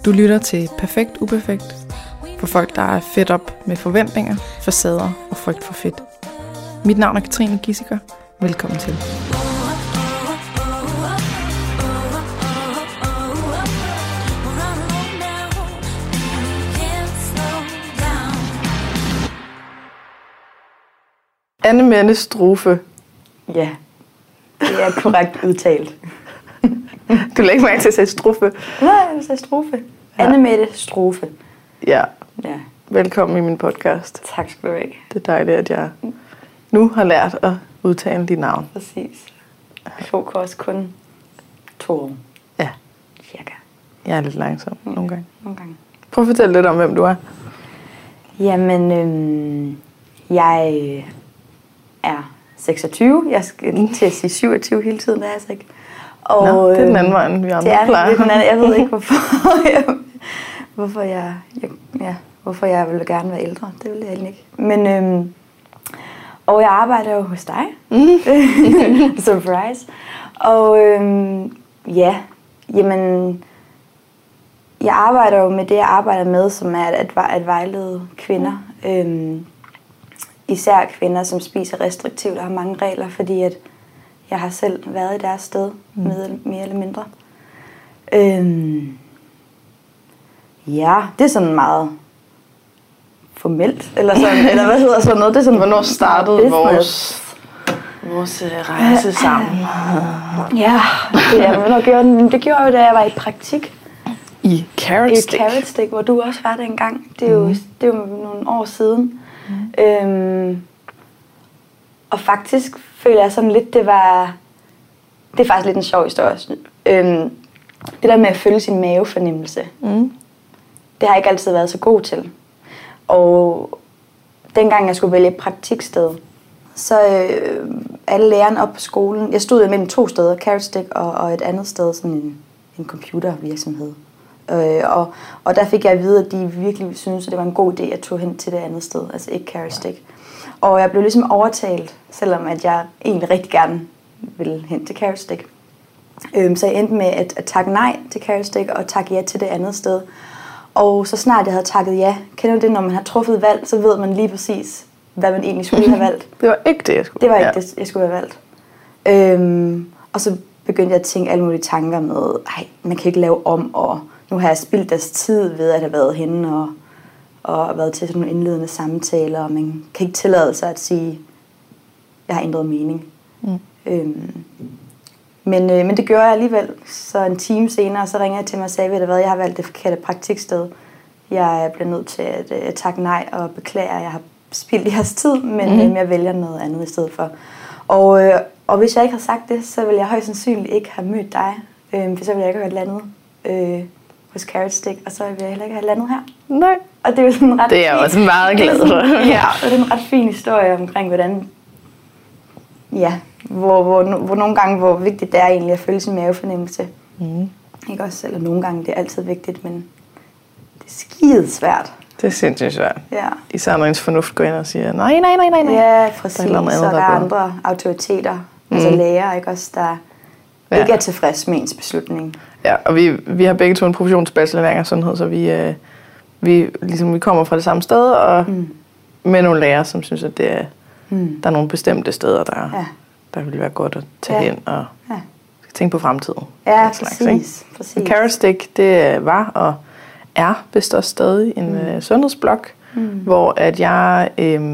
Du lytter til Perfekt Uperfekt for folk, der er fedt op med forventninger, facader og frygt for fedt. Mit navn er Katrine Gissiker. Velkommen til. Anne-Mette Strufe. Ja, det er korrekt udtalt. Du lægger mærke til at sige Strufe. Nej, jeg sagde Strufe. Ja. Anne-Mette Strufe. Ja. Ja. Velkommen i min podcast. Tak skal du have. Det er dejligt, at jeg nu har lært at udtale dit navn. Præcis. Jeg får også kun 2 år. Ja. Cirka. Jeg er lidt langsom nogle gange. Nogle gange. Prøv at fortælle lidt om, hvem du er. Jamen, jeg er 26. Jeg skal til at sige 27 hele tiden, det er jeg ikke. Og, nå, det er den anden vej, end vi andre plejer. Det er den anden. Jeg ved ikke, hvorfor jeg vil gerne være ældre. Det vil jeg egentlig ikke. Men, og jeg arbejder jo hos dig. Surprise. Og ja, jamen, jeg arbejder jo med det, jeg arbejder med, som er at vejlede kvinder. Især kvinder, som spiser restriktivt og har mange regler, fordi at jeg har selv været i deres sted, mere eller mindre. Ja, det er sådan meget formelt, eller sådan, eller hvad hedder sådan noget? Det er sådan, hvornår startede vores rejse sammen? Ja, det gjorde jeg jo, da jeg var i praktik. I Carrot Stick? I Carrot Stick, hvor du også var dengang. Det er jo nogle år siden. Og faktisk føler jeg sådan lidt, det er faktisk lidt en sjov historie. Det der med at følge sin mavefornemmelse, det har jeg ikke altid været så god til. Og dengang jeg skulle vælge et praktiksted, så alle lærerne op på skolen, jeg stod mellem 2 steder, Carrot Stick og et andet sted, sådan en computervirksomhed. Og der fik jeg at vide, at de virkelig syntes, at det var en god idé at tage hen til det andet sted, altså ikke Carrot Stick. Og jeg blev ligesom overtalt, selvom at jeg egentlig rigtig gerne ville hen til Carrot Stick. Så jeg endte med at takke nej til Carrot Stick og takke ja til det andet sted. Og så snart jeg havde takket ja, kender du det, når man har truffet valg, så ved man lige præcis, hvad man egentlig skulle have valgt. Det var ikke det, jeg skulle. Det var ikke det, jeg skulle have valgt. Og så begyndte jeg at tænke alle mulige tanker med, man kan ikke lave om, og nu har jeg spildt deres tid ved at have været henne og været til sådan nogle indledende samtaler, og man kan ikke tillade sig at sige, jeg har ændret mening. Men det gjorde jeg alligevel. Så en time senere, så ringede jeg til mig og sagde, ved du hvad, jeg har valgt det forkerte praktiksted. Jeg bliver nødt til at takke nej og beklage, at jeg har spildt jeres tid, men jeg vælger noget andet i stedet for. Og hvis jeg ikke havde sagt det, så ville jeg højst sandsynligt ikke have mødt dig, for så ville jeg ikke have landet hos Carrot Stick, og så ville jeg heller ikke have landet her. Nej. Og det er jo sådan ret det er jeg også meget glad for. Ja, og det er en ret fin historie omkring, hvordan, ja, hvor nogle gange, hvor vigtigt det er egentlig at følge sin mavefornemmelse. Ikke også, eller nogle gange, det er altid vigtigt, men det er skide svært. Det er sindssygt svært. Ja. Især når ens fornuft går ind og siger, nej. Ja, præcis. Så der er andre autoriteter, altså læger, ikke også, der ikke er tilfreds med ens beslutning. Ja, og vi har begge to en professionsbachelor i sundhed, så vi kommer fra det samme sted, og med nogle lærere, som synes, at det er, der er nogle bestemte steder, der vil være godt at tage hen og tænke på fremtiden. Ja, præcis. Carrot Stick, det var og er vist også stadig en sundhedsblok, hvor at jeg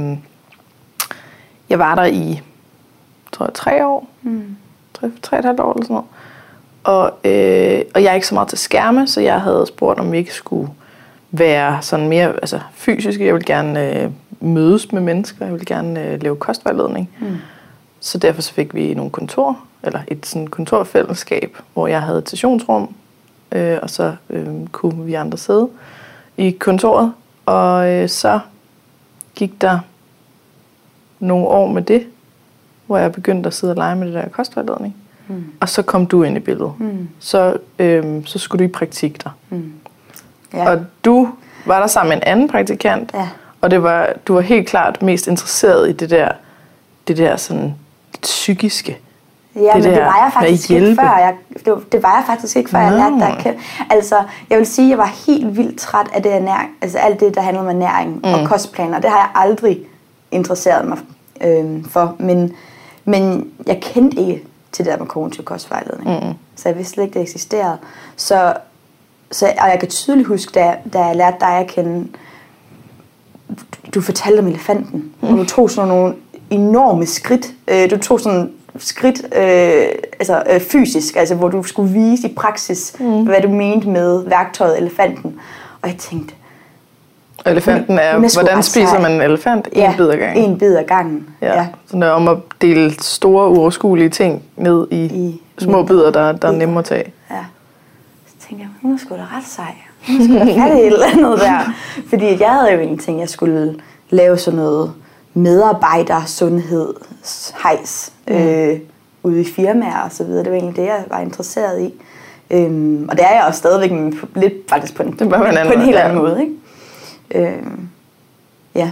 var der i, tror jeg, 3 år, 3,5 år eller sådan noget. Og jeg er ikke så meget til skærme, så jeg havde spurgt, om vi ikke skulle være sådan mere fysisk. Jeg ville gerne mødes med mennesker, jeg ville gerne lave kostvejledning. Så derfor så fik vi nogle et sådan kontorfællesskab, hvor jeg havde et sessionsrum, og så kunne vi andre sidde i kontoret. Og så gik der nogle år med det, hvor jeg begyndte at sidde og lege med det der kostvejledning. Og så kom du ind i billedet. Så skulle du i praktik der. Ja. Og du var der sammen med en anden praktikant, og du var helt klart mest interesseret i det der sådan psykiske Ja, men det var jeg faktisk ikke før. Det var jeg faktisk ikke før, jeg lærte dig at kende. Altså, jeg vil sige, at jeg var helt vildt træt af det ernæring. Altså alt det, der handler om ernæring og kostplaner. Det har jeg aldrig interesseret mig for. Men jeg kendte ikke til det der med kognitiv kostvejledning. Så jeg vidste slet ikke, det eksisterede. Og jeg kan tydeligt huske, da jeg lærte dig at kende, du fortalte om elefanten, og du tog sådan nogle enorme skridt. Du tog sådan skridt fysisk, altså hvor du skulle vise i praksis, hvad du mente med værktøjet elefanten. Og jeg tænkte... Elefanten er, hvordan spiser man en elefant? En bid ad gangen. En bid ad gangen, ja. Så det er om at dele store, uoverskuelige ting ned i små bidder, der er nemme at tage. Ja. Så tænkte jeg, hun er sgu da ret sej. Hun skulle da have det et eller andet der. Fordi jeg havde jo egentlig tænkt, at jeg skulle lave sådan noget medarbejdersundhedshejs ude i firmaer og så videre. Det var egentlig det, jeg var interesseret i. Og det er jeg også stadigvæk lidt faktisk på en helt anden måde. Ikke? Ja.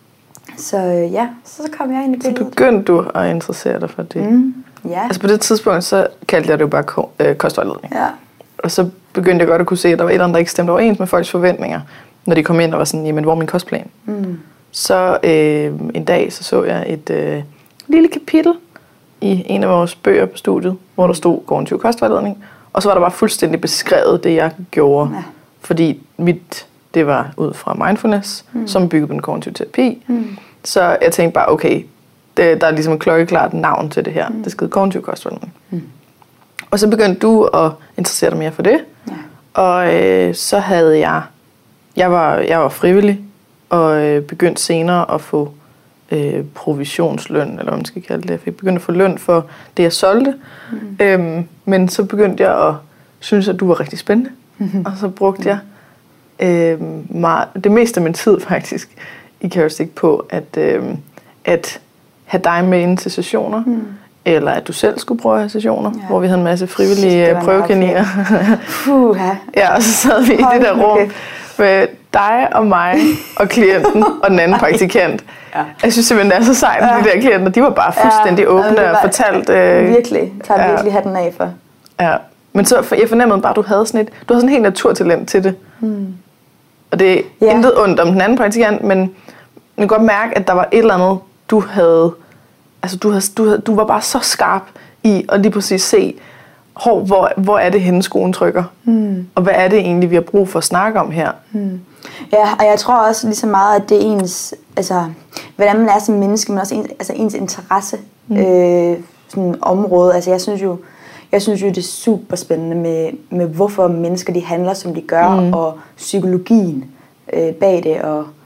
Så kom jeg ind i billedet. Så begyndte du at interessere dig for det. Ja. Altså på det tidspunkt, så kaldte jeg det jo bare kostvejledning. Ja. Og så begyndte jeg godt at kunne se, at der var et eller andet, der ikke stemte overens med folks forventninger, når de kom ind og var sådan, jamen hvor er min kostplan? Så en dag så jeg et lille kapitel i en af vores bøger på studiet, hvor der stod kognitiv kostvejledning, og så var der bare fuldstændig beskrevet det, jeg gjorde. Ja. Fordi det var ud fra mindfulness, som byggede på den kognitive terapi. Så jeg tænkte bare, okay, der er ligesom et klokkeklart navn til det her. Det skal hedde kognitiv kostvejledning. Og så begyndte du at interessere dig mere for det. Ja. Og så havde jeg var frivillig, og begyndte senere at få provisionsløn, eller hvad man skal kalde det. Jeg fik begyndt at få løn for det, jeg solgte. Men så begyndte jeg at synes, at du var rigtig spændende. Og så brugte jeg det meste af min tid faktisk i Karistik på at have dig med ind til sessioner. Eller at du selv skulle prøve at have sessioner, hvor vi havde en masse frivillige prøvekaniner. Ja, og så sad vi i det der rum med dig og mig og klienten og den anden praktikant. Ja. Jeg synes simpelthen, det er så sejt, at de der klienter, de var bare fuldstændig åbne og fortalt... virkelig, tager virkelig hatten af for. Ja, men så jeg fornemmede bare, at du havde sådan en helt naturtalent til det. Og det er intet ondt om den anden praktikant, men man kan godt mærke, at der var et eller andet, du havde... Altså, du var bare så skarp i at lige præcis se, hvor er det henne skoen trykker? Og hvad er det egentlig, vi har brug for at snakke om her? Ja, og jeg tror også lige så meget, at det er ens, altså, hvordan man er som menneske, men også ens interesse sådan område. Altså, jeg synes jo, det er super spændende med hvorfor mennesker de handler, som de gør, og psykologien bag det,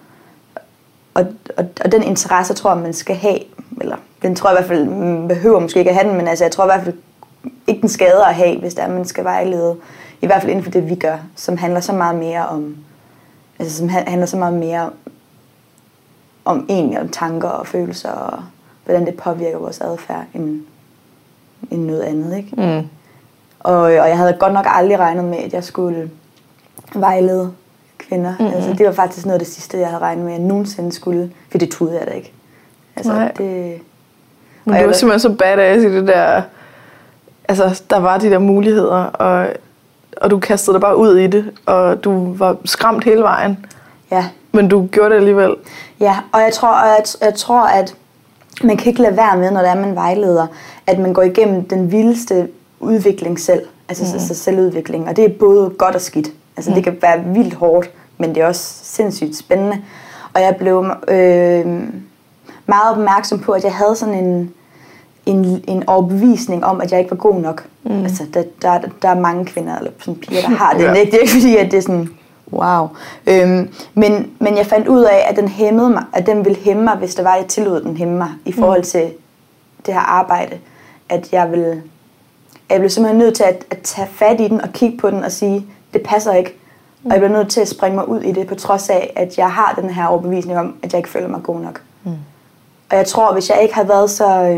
og den interesse, tror jeg, man skal have, eller den tror jeg i hvert fald, man behøver måske ikke at have den, men altså, jeg tror i hvert fald ikke, den skader at have, hvis der man skal vejlede, i hvert fald inden for det, vi gør, som handler så meget mere om, altså som handler så meget mere om egentlig om tanker og følelser, og hvordan det påvirker vores adfærd, end noget andet, ikke? Og jeg havde godt nok aldrig regnet med, at jeg skulle vejlede kvinder. Altså, det var faktisk noget af det sidste, jeg havde regnet med, at jeg nogensinde skulle, for det troede jeg da ikke. Altså, men du var simpelthen så badass i det der, altså der var de der muligheder, og du kastede dig bare ud i det, og du var skræmt hele vejen. Ja. Men du gjorde det alligevel. Ja, og jeg tror, at man kan ikke lade være med, når det er, man vejleder, at man går igennem den vildeste udvikling selv, altså selvudvikling, og det er både godt og skidt. Altså det kan være vildt hårdt, men det er også sindssygt spændende. Og jeg blev meget opmærksom på, at jeg havde sådan en overbevisning om, at jeg ikke var god nok. Altså der er mange kvinder eller sådan piger, der har det. Det er ikke fordi, at det er sådan, wow. Men jeg fandt ud af, at den hæmmede mig, at den ville hæmme mig, hvis der var, jeg tillod den hæmme mig i forhold til det her arbejde. At jeg blev simpelthen nødt til at tage fat i den og kigge på den og sige, det passer ikke. Og jeg blev nødt til at springe mig ud i det, på trods af, at jeg har den her overbevisning om, at jeg ikke føler mig god nok. Og jeg tror, hvis jeg ikke havde været så...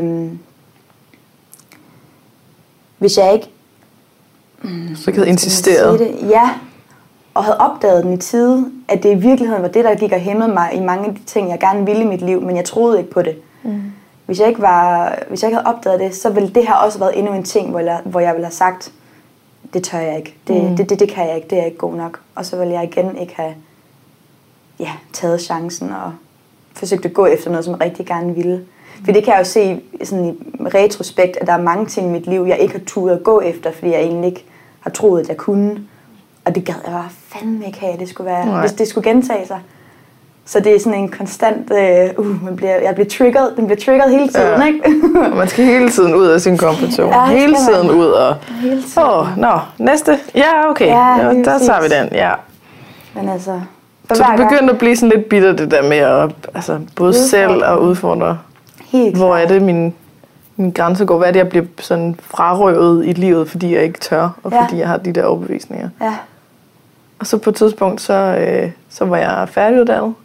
hvis jeg ikke... så havde insisteret. Ja, og havde opdaget den i tide, at det i virkeligheden var det, der gik og hæmmede mig i mange af de ting, jeg gerne ville i mit liv, men jeg troede ikke på det. hvis jeg ikke havde opdaget det, så ville det her også have været endnu en ting, hvor jeg ville have sagt, det tør jeg ikke, det kan jeg ikke, det er ikke god nok. Og så ville jeg igen ikke have taget chancen og forsøgt at gå efter noget, som jeg rigtig gerne ville. For det kan jeg jo se sådan i retrospekt, at der er mange ting i mit liv, jeg ikke har turet at gå efter, fordi jeg egentlig ikke har troet, at jeg kunne. Og det gad jeg bare fandme ikke have, at det skulle være, hvis det skulle gentage sig. Så det er sådan en konstant, jeg bliver triggered, den bliver triggered hele tiden, ikke? Man skal hele tiden ud af sin comfort zone. Ja, hele tiden ud og, næste, ja okay, der tager vi den, ja. Men altså... Så det begyndte at blive sådan lidt bitter, det der med at både selv og udfordre. Helt hvor er det min grænse går? Hvad er det, jeg bliver sådan frarøvet i livet, fordi jeg ikke tør, og fordi jeg har de der overbevisninger? Ja. Og så på et tidspunkt, så var jeg færdiguddannet,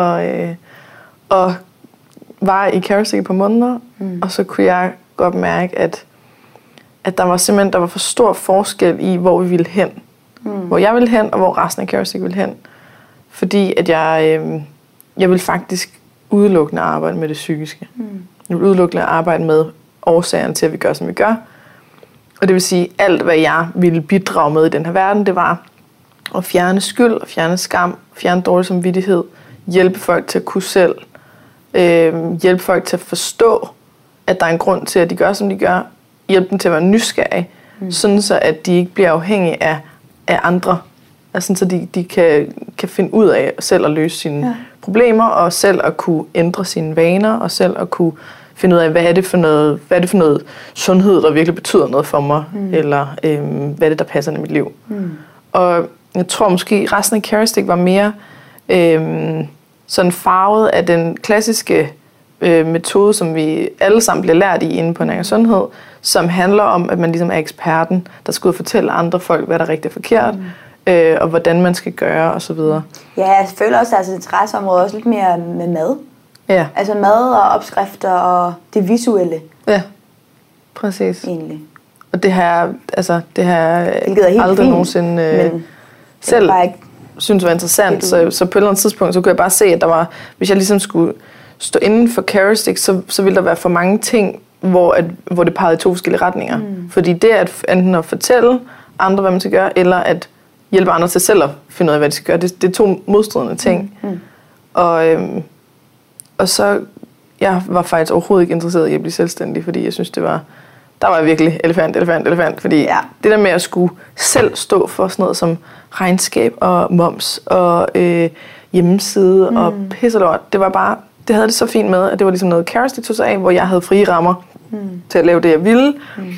og var i Carrastic på måneder, og så kunne jeg godt mærke, at der var for stor forskel i, hvor vi ville hen. Hvor jeg ville hen, og hvor resten af Carrastic ville hen. Fordi at jeg ville faktisk udelukkende arbejde med det psykiske. Jeg ville udelukkende arbejde med årsagerne til, at vi gør, som vi gør. Og det vil sige, alt hvad jeg ville bidrage med i den her verden, det var at fjerne skyld, og fjerne skam, fjerne dårlig samvittighed, hjælpe folk til at kunne selv, hjælpe folk til at forstå, at der er en grund til, at de gør, som de gør, hjælpe dem til at være nysgerrige, sådan så at de ikke bliver afhængige af andre, altså så de kan finde ud af selv at løse sine problemer, og selv at kunne ændre sine vaner, og selv at kunne finde ud af, hvad er det for noget sundhed, der virkelig betyder noget for mig, eller hvad er det, der passer ind i mit liv. Og jeg tror måske, resten af Carrastic var mere sådan farvet af den klassiske metode, som vi alle sammen bliver lært i inde på Næring og Sundhed, som handler om, at man ligesom er eksperten, der skal ud og fortælle andre folk, hvad der er rigtigt og forkert, og hvordan man skal gøre, og så videre. Ja, jeg føler også, at altså, interesseområdet er også lidt mere med mad. Ja. Altså mad og opskrifter og det visuelle. Ja, præcis. Egentlig. Og det har jeg aldrig nogensinde selv synes var interessant. Så på et eller andet tidspunkt, så kunne jeg bare se, at der var, hvis jeg ligesom skulle stå inden for Carrastic, så ville der være for mange ting, hvor det pegede i to forskellige retninger. Fordi det er enten at fortælle andre, hvad man skal gøre, eller at hjælpe andre til selv at finde ud af, hvad de skal gøre. Det er to modstridende ting. Og så, jeg var faktisk overhovedet ikke interesseret i at blive selvstændig, fordi jeg synes, der var virkelig elefant. Fordi det der med at skulle selv stå for sådan noget som regnskab og moms og hjemmeside og pisselort, det var bare, det havde det så fint med, at det var ligesom noget Carrastic tog sig af, hvor jeg havde frie rammer til at lave det, jeg ville.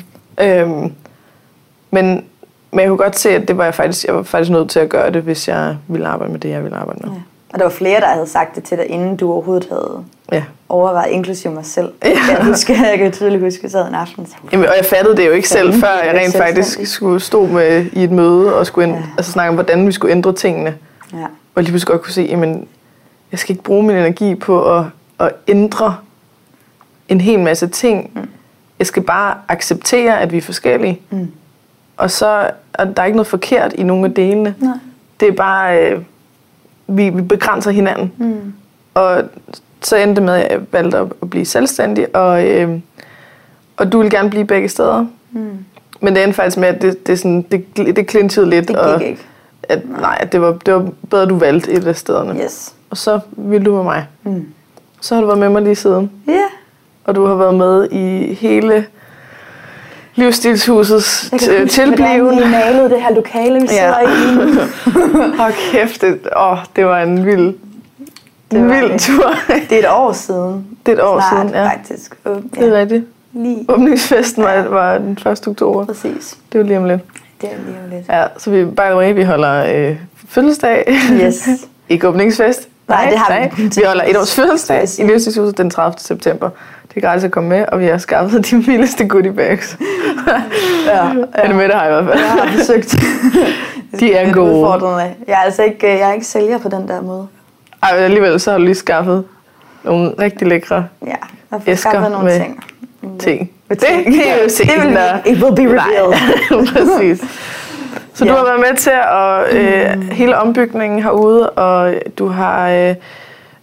Men jeg kunne godt se, at jeg var faktisk nødt til at gøre det, hvis jeg ville arbejde med det, jeg ville arbejde med. Ja. Og der var flere, der havde sagt det til dig, inden du overhovedet havde overvejet, inklusive mig selv. Ja. Jeg kan tydeligt huske, at jeg sad en aften. Jamen, og jeg fattede det jo ikke selv, før jeg rent faktisk skulle stå med i et møde og skulle snakke om, hvordan vi skulle ændre tingene. Ja. Og lige pludselig godt kunne se, jamen, jeg skal ikke bruge min energi på at ændre en hel masse ting. Jeg skal bare acceptere, at vi er forskellige. Og så er der ikke noget forkert i nogle af delene. Nej. Det er bare, vi begrænser hinanden. Og så endte det med, at jeg valgte at blive selvstændig, og du vil gerne blive begge steder. Men det endte faktisk med, at det clinchede lidt. Det gik ikke. At det var bedre, du valgte et af stederne. Yes. Og så ville du med mig. Så har du været med mig lige siden. Ja. Yeah. Og du har været med i hele Livsstilshusets tilbliven. Jeg malede det her lokale, vi sidder i nu. Hold kæft, det var en vild tur. Det er et år siden. Det er et år siden, ja. Faktisk. Det er rigtigt. Åbningsfesten var den 1. oktober. Præcis. Det var lige om lidt. Ja, så vi holder fødselsdag. Yes. Ikke åbningsfest. Nej, det har vi. Vi holder 1 års fødselsdag i Livsstilshuset den 30. september. Det er gratis at komme med, og vi har skaffet de vildeste goodie bags. Anne Mette har i hvert fald. Jeg har besøgt. De er gode. Jeg er ikke sælger på den der måde. Ej, men alligevel så har du lige skaffet nogle rigtig lækre æsker nogle med ting. Det kan I jo se. It will be revealed. Præcis. Så du har været med til at hele ombygningen herude, og du har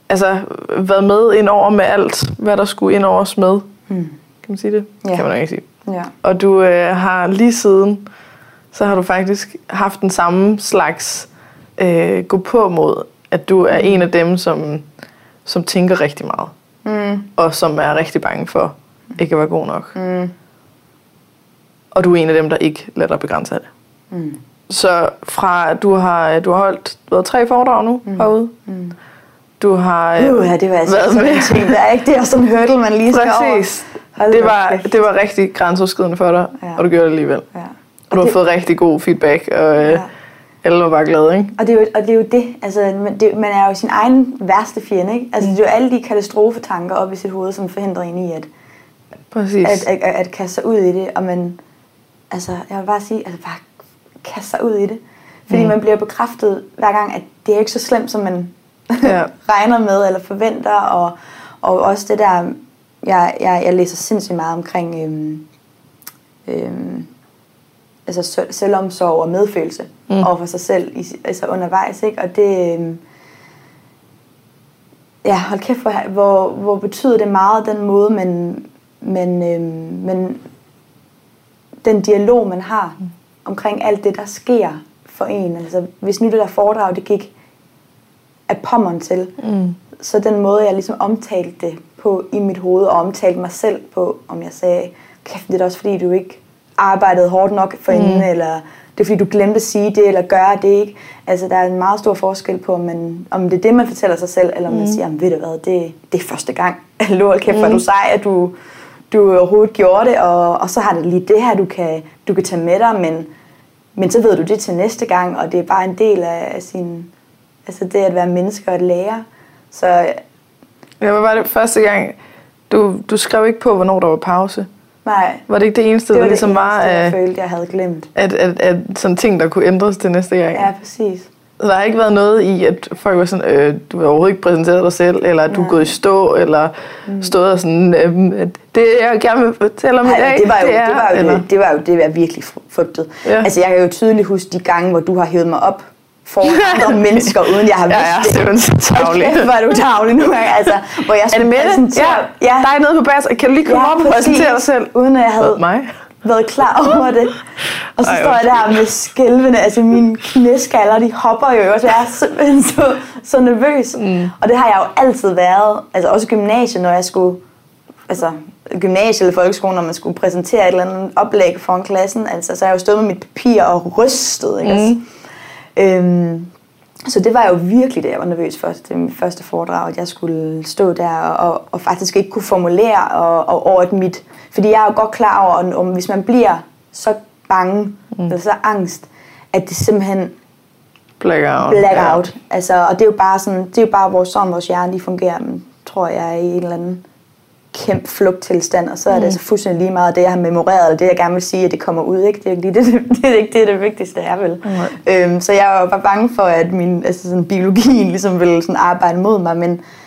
altså været med ind over med alt, hvad der skulle ind over os med. Kan man sige det? Ja. Kan man ikke sige. Ja. Og du har lige siden, så har du faktisk haft den samme slags gå på mod, at du er en af dem, som tænker rigtig meget. Og som er rigtig bange for ikke at være god nok. Og du er en af dem, der ikke lader dig begrænse af det. Så fra du har holdt 3 foredrag nu herude. Du har ja, det var altså sådan en ting, der er ikke. Det er sådan en hurdle, man lige skal over. Det var rigtig grænseoverskridende for dig, og du gjorde det alligevel. Ja. Og du har fået rigtig god feedback, og alle var bare glade, ikke? Og det er jo det. Altså, man er jo sin egen værste fjende, ikke? Altså, det er jo alle de katastrofetanker op i sit hoved, som forhindrer en i at kaste sig ud i det. Og man, altså, jeg vil bare sige, altså bare kaste sig ud i det. Fordi man bliver bekræftet hver gang, at det er ikke så slemt, som man regner med eller forventer. Og også det der, jeg læser sindssygt meget omkring altså selvomsorg og medfølelse over for sig selv altså undervejs, ikke? Og det hold kæft, hvor betyder det meget den måde men den dialog man har omkring alt det der sker for en. Altså hvis nu det der foredrag det gik af pommeren til, så den måde jeg ligesom omtalte det på i mit hoved og omtalte mig selv på, om jeg sagde, kæft, det er også fordi du ikke arbejdede hårdt nok for hende, eller det er fordi du glemte at sige det, eller gøre det, ikke? Altså der er en meget stor forskel på, om det er det, man fortæller sig selv, eller om man siger, ved du hvad, det er første gang. Lol, kæft, hvor du sej, at du overhovedet gjorde det, og så har det lige det her, du kan tage med dig, men så ved du det til næste gang, og det er bare en del af sin, altså det at være menneske og at lære. Så hvad var det første gang, du skrev ikke på, hvornår der var pause? Nej. Var det ikke det eneste, der ligesom var, jeg følte, jeg havde glemt? At sådan ting, der kunne ændres til næste gang? Ja, præcis. Så der har ikke været noget i, at folk var sådan, du har overhovedet ikke præsenteret dig selv, eller at du er gået i stå, eller stået og sådan, det jeg gerne vil fortælle om i dag, det var jo det, jeg virkelig frygtede. Ja. Altså jeg kan jo tydeligt huske de gange, hvor du har hævet mig op foran andre mennesker, uden jeg har vidst det. Ja, det var så tavligt. Okay, var du tavlig nu, altså, hvor jeg skulle præsentere. Ja, der er noget på bas, kan du lige komme op og præsentere dig selv? Uden at jeg havde været klar over det. Og så står jeg der med skælvende, altså mine knæskaller, de hopper jo også, jeg er simpelthen så nervøs. Og det har jeg jo altid været, altså også i gymnasiet, når jeg skulle, altså gymnasiet eller folkeskolen, når man skulle præsentere et eller andet oplæg foran klassen, altså så har jeg jo stået med mit papir og rystet, ikke? Så det var jo virkelig det, jeg var nervøs for, det mit første foredrag, at jeg skulle stå der og faktisk ikke kunne formulere og over et fordi jeg er jo godt klar over, om hvis man bliver så bange eller så angst, at det simpelthen blackout. Ja. Altså, og det er jo bare sådan, det er jo bare vores hjerne, de fungerer, men, tror jeg, i en eller anden kæmpe flugttilstand, og så er det altså fuldstændig lige meget det, jeg har memoreret, eller det, jeg gerne vil sige, at det kommer ud, ikke? Det er ikke det vigtigste, jeg vil. Så jeg var bare bange for, at min altså sådan, biologien ligesom ville sådan arbejde mod mig,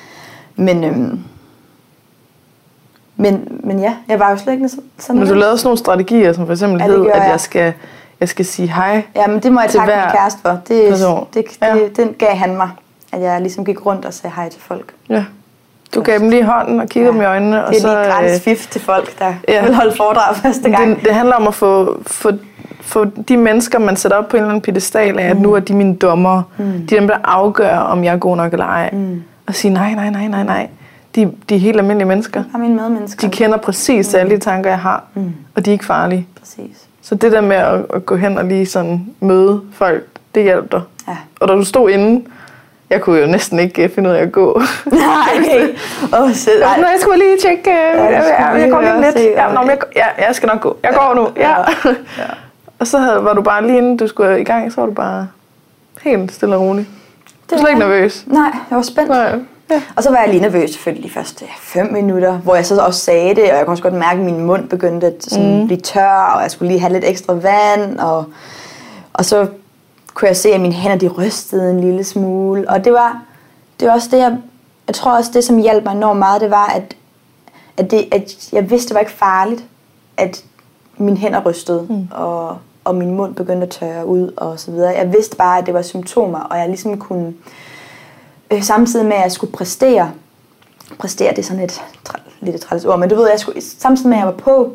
men ja, jeg var jo slet ikke sådan. Men du lavede sådan nogle strategier, som for eksempel hed, at jeg skal sige hej. Ja, men det må jeg takke min kæreste for. Den gav han mig, at jeg ligesom gik rundt og sagde hej til folk. Ja. Du gav dem lige hånden og kiggede dem i øjnene. Det er lige gratis fif til folk, der vil holde foredrag første gang. Det handler om at få de mennesker, man sætter op på en eller anden pedestal af, at nu er de mine dommere. De er dem, der afgør, om jeg er god nok eller ej. Og sige nej. De er helt almindelige mennesker. Og mine medmennesker. De kender præcis alle de tanker, jeg har. Og de er ikke farlige. Præcis. Så det der med at gå hen og lige sådan møde folk, det hjælper dig. Ja. Og da du stod inde, jeg kunne jo næsten ikke finde ud af at gå. Nej, okay. Jeg skulle lige tjekke. Jeg går lige lidt. Jeg skal nok gå. Jeg går nu. Ja. Og så var du bare lige inden du skulle i gang, så var du bare helt stille og rolig. Du var slet ikke nervøs. Nej, jeg var spændt. Ja. Og så var jeg lige nervøs selvfølgelig de første 5 minutter, hvor jeg så også sagde det, og jeg kunne også godt mærke, at min mund begyndte at sådan blive tør, og jeg skulle lige have lidt ekstra vand, og så kunne jeg se, at mine hænder de rystede en lille smule, og det var også det, jeg tror også det, som hjalp mig enormt meget, det var, at jeg vidste, det var ikke farligt, at mine hænder rystede, og min mund begyndte at tørre ud, og så videre. Jeg vidste bare, at det var symptomer, og jeg ligesom kunne samtidig med, at jeg skulle præstere, det er sådan lidt et træls ord, men du ved, samtidig med, at jeg var på,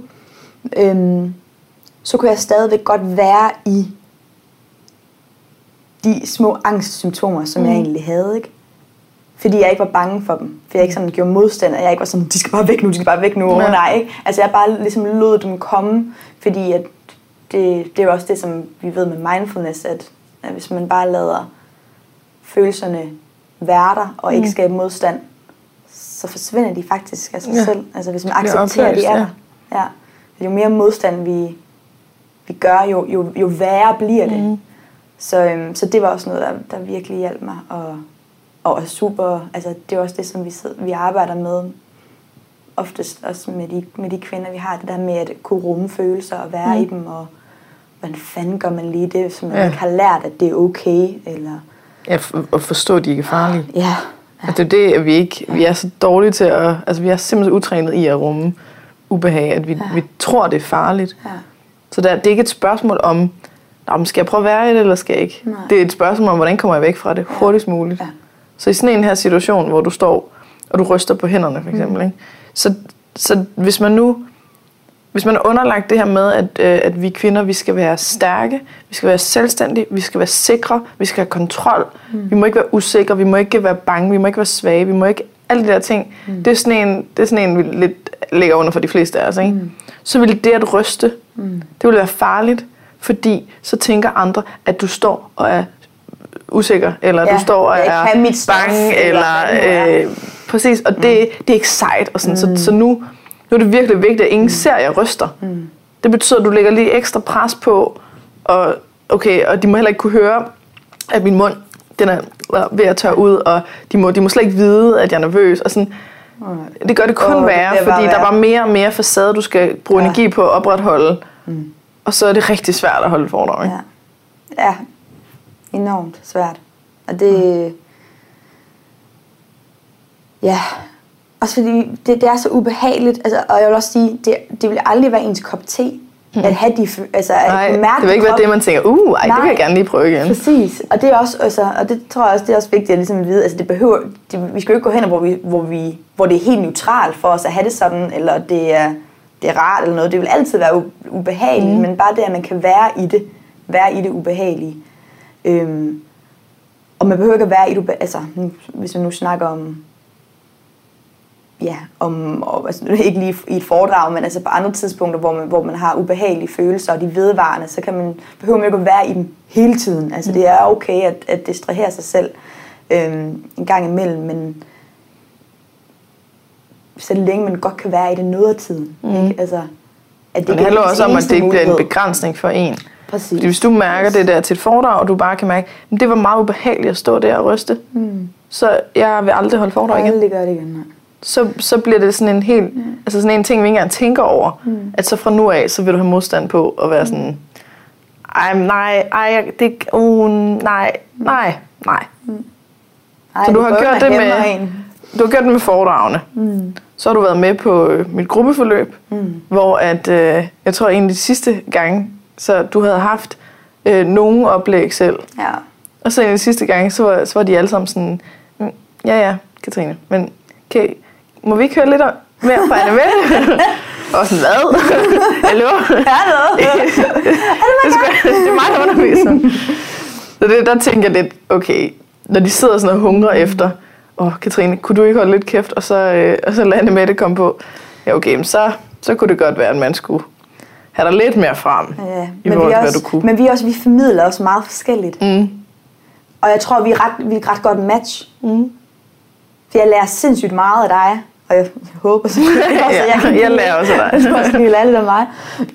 så kunne jeg stadigvæk godt være i de små angstsymptomer, som jeg egentlig havde, ikke? Fordi jeg ikke var bange for dem. Fordi jeg ikke sådan gjorde modstand, og jeg ikke var sådan, de skal bare væk nu, ja. Nej, ikke? Altså jeg bare ligesom lod dem komme, fordi at det er jo også det, som vi ved med mindfulness, at hvis man bare lader følelserne være der, og ikke skabe modstand, så forsvinder de faktisk af sig selv. Altså hvis man accepterer, at de er der. Ja. Jo mere modstand vi gør, jo værre bliver det. Så det var også noget, der virkelig hjalp mig, og er super, altså det er også det, som vi arbejder med, oftest også med de kvinder, vi har, det der med at kunne rumme følelser og være i dem, og hvordan fanden gør man lige det, som man ikke har lært, at det er okay, eller... Ja, at forstå, at de ikke er farlige. Ja. At det er det, at vi er så dårlige til at... Altså vi er simpelthen utrænet i at rumme ubehag, at vi tror, det er farligt. Ja. Så det er ikke et spørgsmål om, skal jeg prøve at være i det, eller skal jeg ikke? Nej. Det er et spørgsmål om, hvordan kommer jeg væk fra det hurtigst muligt. Ja. Så i sådan en her situation, hvor du står, og du ryster på hænderne, for eksempel, ikke? Så hvis man er underlagt det her med, at vi kvinder, vi skal være stærke, vi skal være selvstændige, vi skal være sikre, vi skal have kontrol, vi må ikke være usikre, vi må ikke være bange, vi må ikke være svage, vi må ikke... Alle de der ting, det er sådan en, vi lidt lægger under for de fleste af os, ikke? Så vil det at ryste, det vil være farligt, fordi så tænker andre, at du står og er usikker, eller du står og er bange, eller præcis, og det er ikke sejt, og sådan, så nu er det virkelig vigtigt, at ingen ser, at jeg ryster. Det betyder, at du lægger lige ekstra pres på, og de må heller ikke kunne høre, at min mund, den er ved at tørre ud, og de må slet ikke vide, at jeg er nervøs, og sådan. Det gør det kun værre, fordi der er bare mere og mere facade, du skal bruge energi på at opretholde, og så er det rigtig svært at holde foredrag. Ja, enormt svært. Og det... Ja, også fordi det er så ubehageligt, altså, og jeg vil også sige, det vil aldrig være ens kop te, at have de, altså at mærke det vil ikke være det, man tænker, det vil jeg gerne lige prøve igen. Præcis, og det er også, altså, og det tror jeg også, det er også vigtigt at ligesom vide, altså vi skal jo ikke gå hen, hvor det er helt neutralt for os at have det sådan, eller det er rart eller noget, det vil altid være ubehageligt, men bare det, at man kan være i det ubehagelige. Og man behøver ikke at være i det, altså hvis man nu snakker om, altså ikke lige i et foredrag, men altså på andre tidspunkter, hvor man har ubehagelige følelser, og de vedvarende, så behøver man ikke at være i dem hele tiden. Altså det er okay at distrahere sig selv en gang imellem, men så længe man godt kan være i det noget af tiden. Ikke? Altså, at det handler også om, at det ikke bliver en begrænsning for en. Præcis. Fordi hvis du mærker det der til et foredrag, og du bare kan mærke, at det var meget ubehageligt at stå der og ryste, så jeg vil aldrig holde foredrag igen. Jeg vil aldrig gøre det igen, nej. Så bliver det sådan en helt, altså sådan en ting, vi ikke engang tænker over, at så fra nu af, så vil du have modstand på at være sådan, nej. Så du har gjort det med foredragene. Så har du været med på mit gruppeforløb, hvor at, jeg tror en af de sidste gange, så du havde haft nogen oplæg selv. Ja. Og så en af de sidste gange, så var de alle sammen sådan, ja, Katrine, men må vi ikke høre lidt mere fra Anne-Mette? Og sådan, hvad? Hallo? Hallo? Det er mig, der underviser. Så der tænker jeg lidt, okay, når de sidder sådan og hungrer efter, Katrine, kunne du ikke holde lidt kæft, og så lade Anne-Mette komme på? Ja, okay, men så kunne det godt være, at man skulle have dig lidt mere frem, i forhold til, hvad du kunne. Men vi formidler også meget forskelligt. Og jeg tror, vi er et ret godt match. For jeg lærer sindssygt meget af dig, og jeg håber selvfølgelig også, at jeg lærer også af dig. Jeg tror også, at I lærer lidt af mig.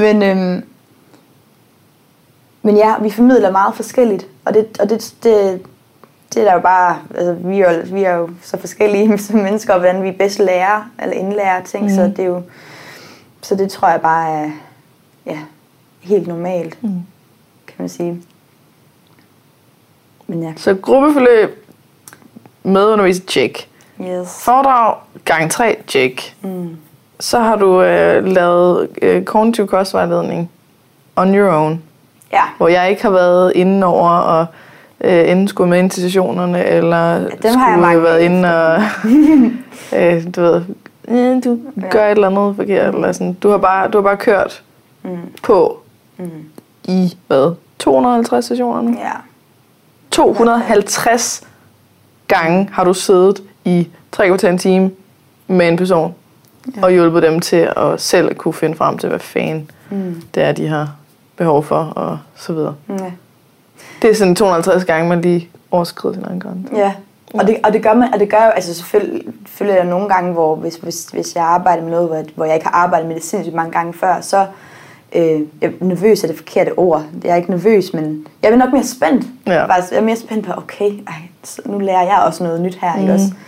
Men ja, vi formidler meget forskelligt, og det er der jo bare, altså vi er jo så forskellige som mennesker, hvordan vi bedst lærer eller indlærer ting, så det er jo, så det tror jeg bare er helt normalt, kan man sige. Men ja. Så gruppeforløb, medunderviser, check. Yes. Foredrag, gang 3, check. Så har du lavet kognitiv kostvejledning on your own. Ja. Hvor jeg ikke har været inde over og enten skulle med ind til sessionerne, eller skulle have været inde og, du ved, du gør et eller andet forkert, eller sådan. Du har bare kørt på i, hvad, 250 sessioner nu? Ja. 250 gange har du siddet i 3 kvarter en time med en person, og hjulpet dem til at selv kunne finde frem til, hvad fanden det er, de har behov for, og så videre. Ja. Det er sådan 250 gange, man lige overskrider sin egen grænse. Ja, og det gør man, og det gør jo, altså selvfølgelig er der nogle gange, hvor hvis jeg arbejder med noget, hvor jeg ikke har arbejdet med det sindssygt mange gange før, så jeg er nervøs er det forkerte ord. Jeg er ikke nervøs, men jeg er nok mere spændt. Ja. Jeg er mere spændt på, okay, nu lærer jeg også noget nyt her, ikke også?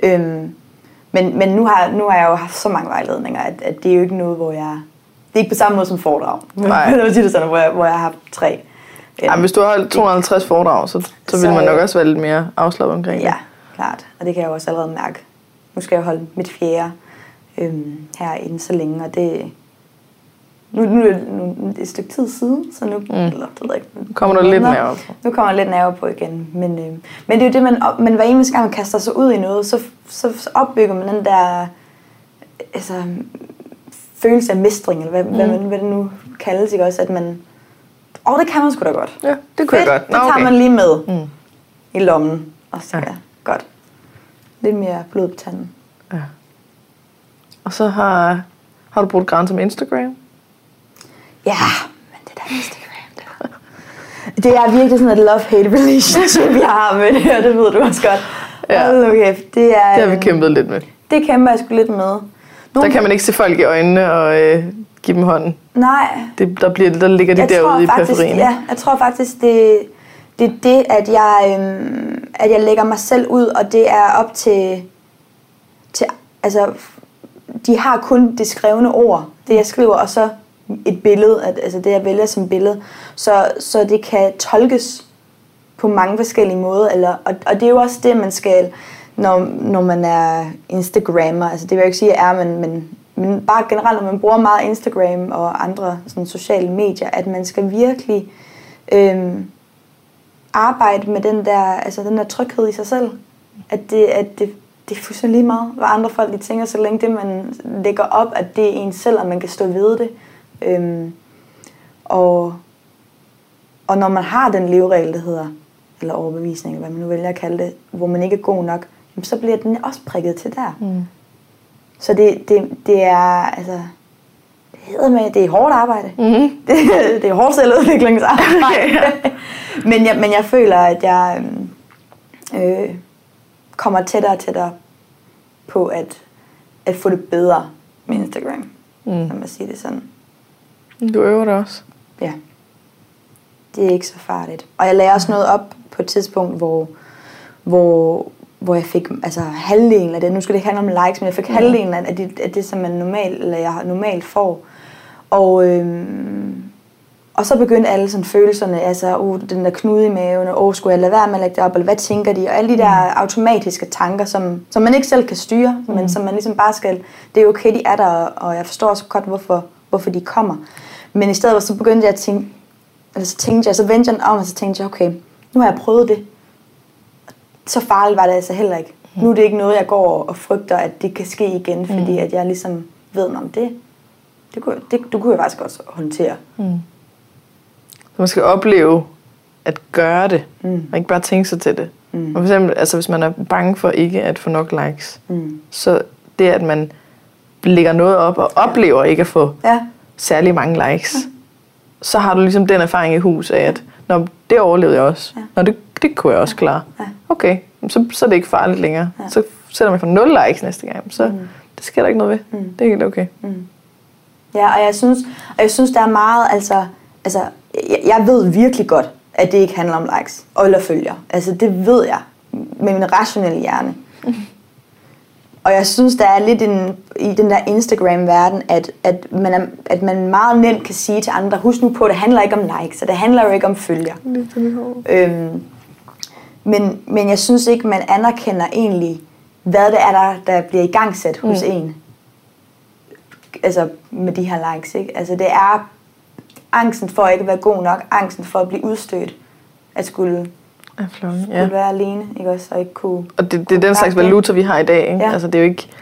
Men nu har jeg jo haft så mange vejledninger, at det er jo ikke noget, hvor jeg... Det er ikke på samme måde som foredrag. Hvor jeg har haft 3. Ja, hvis du har holdt 250 foredrag, så vil man nok også være lidt mere afslappet omkring det. Ja, klart. Og det kan jeg jo også allerede mærke. Nu skal jeg holde mit 4. her inden så længe, og det... Nu er det et stykke tid siden, så nu... Eller, det ved ikke, nu kommer du lidt nerve på. Nu kommer jeg lidt nerve på igen. Men det er jo det, man hver eneste gang man kaster sig ud i noget, så opbygger man den der... Altså, følelse af mestring, eller hvad det nu kaldes, ikke også? At man... det kan man sgu da godt. Ja, det kunne jeg godt. Det tager man lige med i lommen. Og så godt. Lidt mere blod på tanden. Ja. Og så har du brugt grænser med Instagram? Ja, men det der Instagram, det er virkelig sådan et love-hate relationship, jeg har med det, og det ved du også godt. Ja. Okay, det har vi kæmpet lidt med. Det kæmper jeg sgu lidt med. Der kan man ikke se folk i øjnene og give dem hånden. Nej. Der ligger de derude i periferien. Ja, jeg tror faktisk, det er det, at jeg lægger mig selv ud, og det er op til altså, de har kun det skrevne ord, det jeg skriver, og så et billede, altså det jeg vælger som billede, så det kan tolkes på mange forskellige måder, og det er jo også det, man skal, når man er Instagrammer, altså det vil jeg ikke sige, at men bare generelt, når man bruger meget Instagram og andre sådan, sociale medier, at man skal virkelig arbejde med den der tryghed i sig selv, at det er fuldstændig lige meget, hvad andre folk de tænker, så længe det, man lægger op, at det er en selv, og man kan stå ved det. Og når man har den leveregel, der hedder, eller overbevisning, hvad man nu vælger at kalde det, hvor man ikke er god nok, så bliver den også prikket til der. Så det er, altså, det er hårdt arbejde. Det er hårdt selvudviklingsarbejde. Men jeg føler, at jeg kommer tættere og tættere på at få det bedre med Instagram. Kan man sige det sådan. Du øver det også. Ja. Det er ikke så farligt. Og jeg lagde også noget op på et tidspunkt, hvor jeg fik halvdelen af det. Nu skal det ikke handle om likes, men jeg fik halvdelen af det, som jeg normalt får. Og så begyndte alle sådan følelserne, altså den der knude i maven, og skulle jeg lade være med at lægge det op, eller hvad tænker de? Og alle de der automatiske tanker, som man ikke selv kan styre, men som man ligesom bare skal, det er okay, de er der, og jeg forstår så godt, hvorfor de kommer. Men i stedet så begyndte jeg at tænke, så vendte jeg om, og så tænkte jeg, okay, nu har jeg prøvet det. Så farligt var det altså heller ikke. Nu er det ikke noget, jeg går og frygter, at det kan ske igen, fordi at jeg ligesom ved om det kunne jeg faktisk også håndtere. Så man skal opleve at gøre det, og ikke bare tænke sig til det. Og for eksempel, hvis man er bange for ikke at få nok likes, så det at man lægger noget op og oplever ikke at få særlig mange likes, så har du ligesom den erfaring i hus af, at det overlevede jeg også. Det kunne jeg også klare. Okay, så er det ikke farligt længere. Så selvom jeg får 0 likes næste gang, så det sker der ikke noget ved. Det er helt okay. Ja, og jeg synes der er meget, altså jeg ved virkelig godt, at det ikke handler om likes eller følger. Altså det ved jeg med min rationelle hjerne. Og jeg synes der er lidt i den der Instagram-verden, at man meget nemt kan sige til andre, husk nu på, det handler ikke om likes, og det handler jo ikke om følger. Men jeg synes ikke, man anerkender egentlig, hvad det er, der bliver igangsat hos en. Altså med de her likes, ikke? Altså det er angsten for at ikke at være god nok, angsten for at blive udstødt, at skulle kunne være alene, ikke også, og ikke kunne... Og det er den slags valuta, vi har i dag, ikke? Ja. Altså det er jo ikke...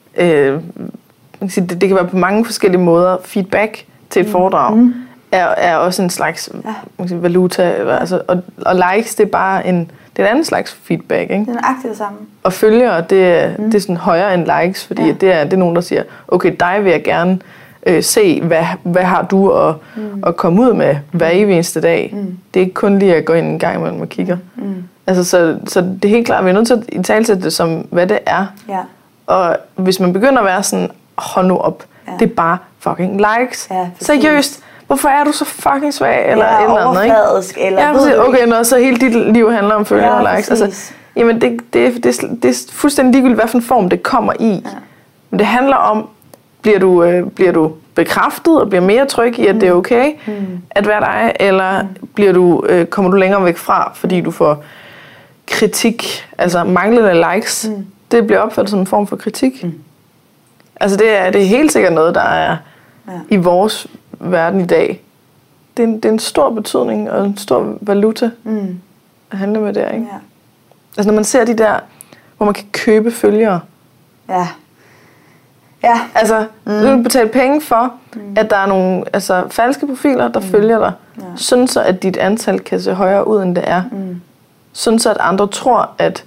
det kan være på mange forskellige måder. Feedback til et foredrag er også en slags valuta. Altså, og likes, det er bare en anden slags feedback, ikke? Det er nøjagtigt det samme. Og følgere, det er sådan højere end likes, fordi det er nogen, der siger, okay, dig vil jeg gerne se, hvad har du at komme ud med hver evig eneste dag. Det er ikke kun lige at gå ind en gang imellem og kigger. Altså, så det er helt klart, at vi er nødt til at italesætte det som, hvad det er. Ja. Og hvis man begynder at være sådan, hold nu op, det er bare fucking likes. Ja, seriøst, hvorfor er du så fucking svag? Eller et eller andet, ikke? Eller okay, når så hele dit liv handler om følgere og likes. Altså, jamen, det er fuldstændig ligegyldigt, hvad for en form det kommer i. Ja. Men det handler om, bliver du bekræftet og bliver mere tryg i, at det er okay at være dig, eller kommer du længere væk fra, fordi du får kritik, altså manglende likes, det bliver opfattet som en form for kritik. Altså det er helt sikkert noget, der er i vores verden i dag. Det er en stor betydning og en stor valuta at handle med der, ikke? Ja. Altså når man ser de der, hvor man kan købe følgere. Ja. Ja. Altså, du vil betale penge for, at der er nogle falske profiler, der følger dig. Ja. Sådan så, at dit antal kan se højere ud, end det er. Sådan så, at andre tror, at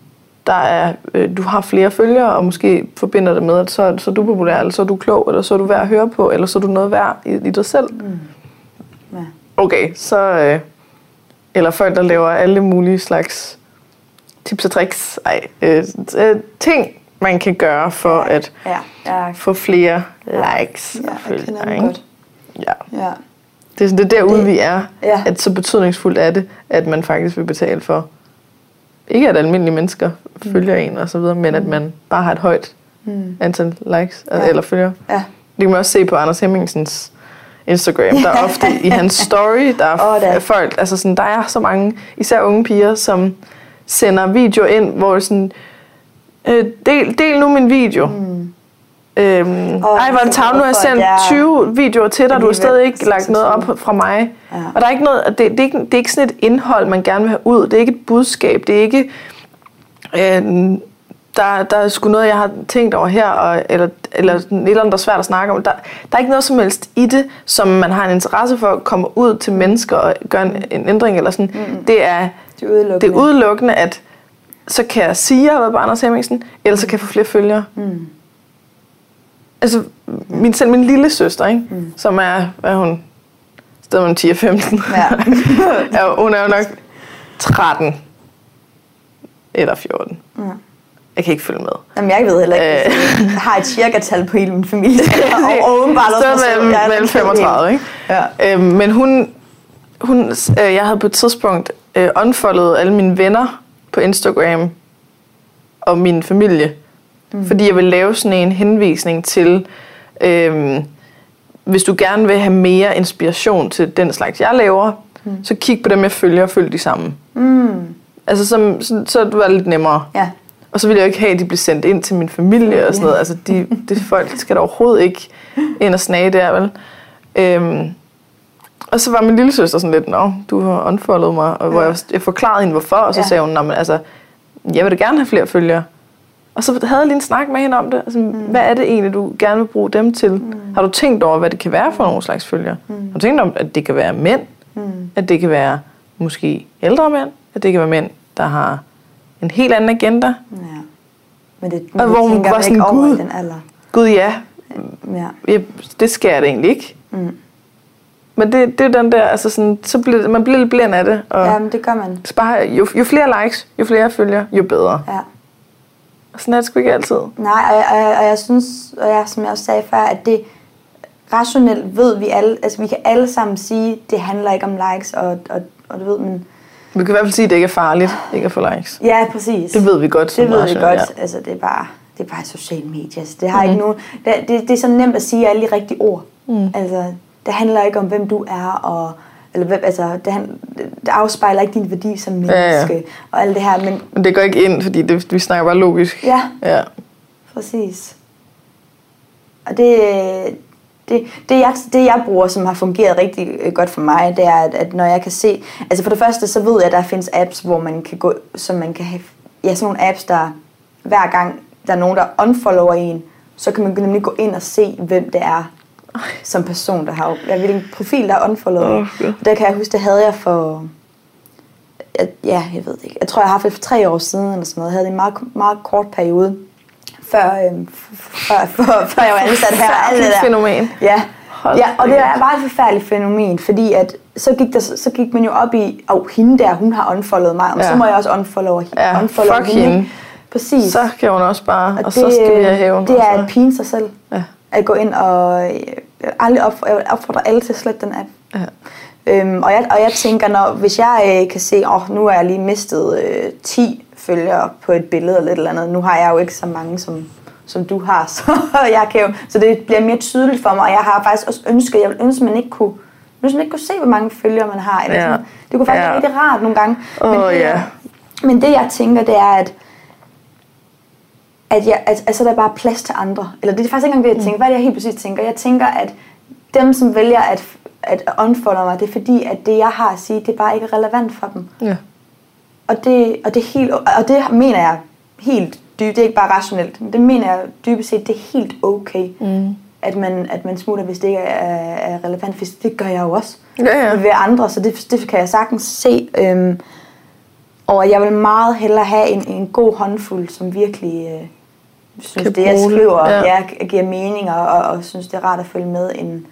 du har flere følgere, og måske forbinder det med, at så er du populær, eller så er du klog, eller så er du værd at høre på, eller så er du noget værd i dig selv. Ja. Okay, så... eller folk, der laver alle mulige slags tips og tricks. Ting, man kan gøre for at få flere likes og følgere. Godt. Ja. Det er derude, vi er. Ja. At så betydningsfuldt er det, at man faktisk vil betale for, ikke at almindelige mennesker følger en og så videre, men at man bare har et højt antal likes eller følgere. Ja. Det kan man også se på Anders Hemmingsens Instagram. Der er ofte i hans story, der er folk, altså sådan, der er så mange, især unge piger, som sender videoer ind, hvor det sådan, del nu min video. Hvor det tager, nu har jeg sendt 20 videoer til dig, du har stadig ikke lagt noget op fra mig. Ja. Og der er ikke noget, det er ikke sådan et indhold, man gerne vil have ud. Det er ikke et budskab, det er ikke, der er sgu noget, jeg har tænkt over her, eller et eller andet, der er svært at snakke om. Der er ikke noget som helst i det, som man har en interesse for at komme ud til mennesker og gøre en ændring, eller sådan. Det er udelukkende, at så kan jeg sige, at jeg har været på Anders Hemmingsen, eller så kan jeg få flere følgere. Altså, selv min lille søster, ikke? Som er, hvad er hun? Stedet hun 10-15. Ja. Hun er jo nok 13 eller 14. Ja. Jeg kan ikke følge med. Jamen, jeg ved heller ikke. Jeg har et cirka-tal på hele min familie. og åbenbart også mellem 35, ikke? Ja. Men jeg havde på et tidspunkt unfollowet alle mine venner på Instagram og min familie. Fordi jeg vil lave sådan en henvisning til, hvis du gerne vil have mere inspiration til den slags, jeg laver, så kig på dem, jeg følger, og følg de samme. Altså, så det var lidt nemmere. Ja. Og så ville jeg jo ikke have, at de blev sendt ind til min familie og sådan noget. Altså, det folk skal da overhovedet ikke ind og snage der, vel? Og så var min lille søster sådan lidt, du har unfollowet mig, og hvor jeg forklarede hende, hvorfor, og så sagde hun, altså, jeg vil da gerne have flere følgere. Og så havde jeg lige en snak med hende om det. Altså, hvad er det egentlig, du gerne vil bruge dem til? Har du tænkt over, hvad det kan være for nogle slags følgere? Har du tænkt om, at det kan være mænd? At det kan være måske ældre mænd? At det kan være mænd, der har en helt anden agenda? Ja. Men det hvor hun var sådan, Gud, den alder. Gud, ja. Det skal jeg da egentlig ikke. Men det er den der, altså sådan, man bliver lidt blind af det. Og ja, men det gør man. Bare, jo flere likes, jo flere følger, jo bedre. Ja. Sådan er det sgu ikke altid. Nej, og jeg synes, som jeg også sagde før, at det rationelt ved vi alle, altså vi kan alle sammen sige, det handler ikke om likes, og du ved, men... Vi kan i hvert fald sige, at det ikke er farligt, ikke at få likes. Ja, præcis. Det ved vi godt. Det ved vi godt, altså det er bare sociale medier. Det har ikke nogen... Det er så nemt at sige alle de rigtige ord. Altså, det handler ikke om, hvem du er, og... Eller, altså, det afspejler ikke din værdi som menneske, og alt det her, men det går ikke ind, fordi vi snakker bare logisk. Ja, præcis. Og det Det jeg bruger, som har fungeret rigtig godt for mig, det er, at når jeg kan se... Altså for det første, så ved jeg, at der findes apps, hvor man kan gå... Så man kan have... Ja, sådan nogle apps, der hver gang der er nogen, der unfollower en, så kan man nemlig gå ind og se, hvem det er som person, der har... Jeg ved en profil, der er unfollowet. Der kan jeg huske, det havde jeg for... Ja, jeg ved ikke. Jeg tror, jeg har haft det for 3 år siden, eller sådan noget. Jeg havde en meget, meget kort periode, før jeg var ansat her. Færdigt fænomen. Ja, og det var et forfærdeligt fænomen, fordi at så gik man jo op i, hende der, hun har unfollowet mig, og så må jeg også unfollow hende. Præcis. Så kan hun også bare, og så skal vi have hævn. Det er at pine sig selv. Ja. At gå ind og... Jeg opfordrer alle til at slette den app. Ja. Og jeg tænker, hvis jeg kan se, nu har jeg lige mistet 10 følgere på et billede eller et eller andet. Nu har jeg jo ikke så mange, som du har, så det bliver mere tydeligt for mig. Og jeg har faktisk også ønsket, at man ikke kunne se, hvor mange følgere man har. Eller sådan. Det kunne faktisk være rigtig rart nogle gange. Men det jeg tænker, det er, at så der er bare plads til andre. Eller det er faktisk ikke engang det, jeg tænker. Hvad er det, jeg helt præcis tænker? Jeg tænker, at dem, som vælger at unfollow mig, det er fordi, at det, jeg har at sige, det er bare ikke relevant for dem. Ja. Og det mener jeg helt dybt. Det er ikke bare rationelt. Det mener jeg dybest set, det er helt okay, at man smutter, hvis det ikke er relevant. Hvis det gør jeg jo også ved andre, så det kan jeg sagtens se. Og jeg vil meget hellere have en god håndfuld, som virkelig synes, det jeg skriver giver mening, og synes, det er rart at følge med,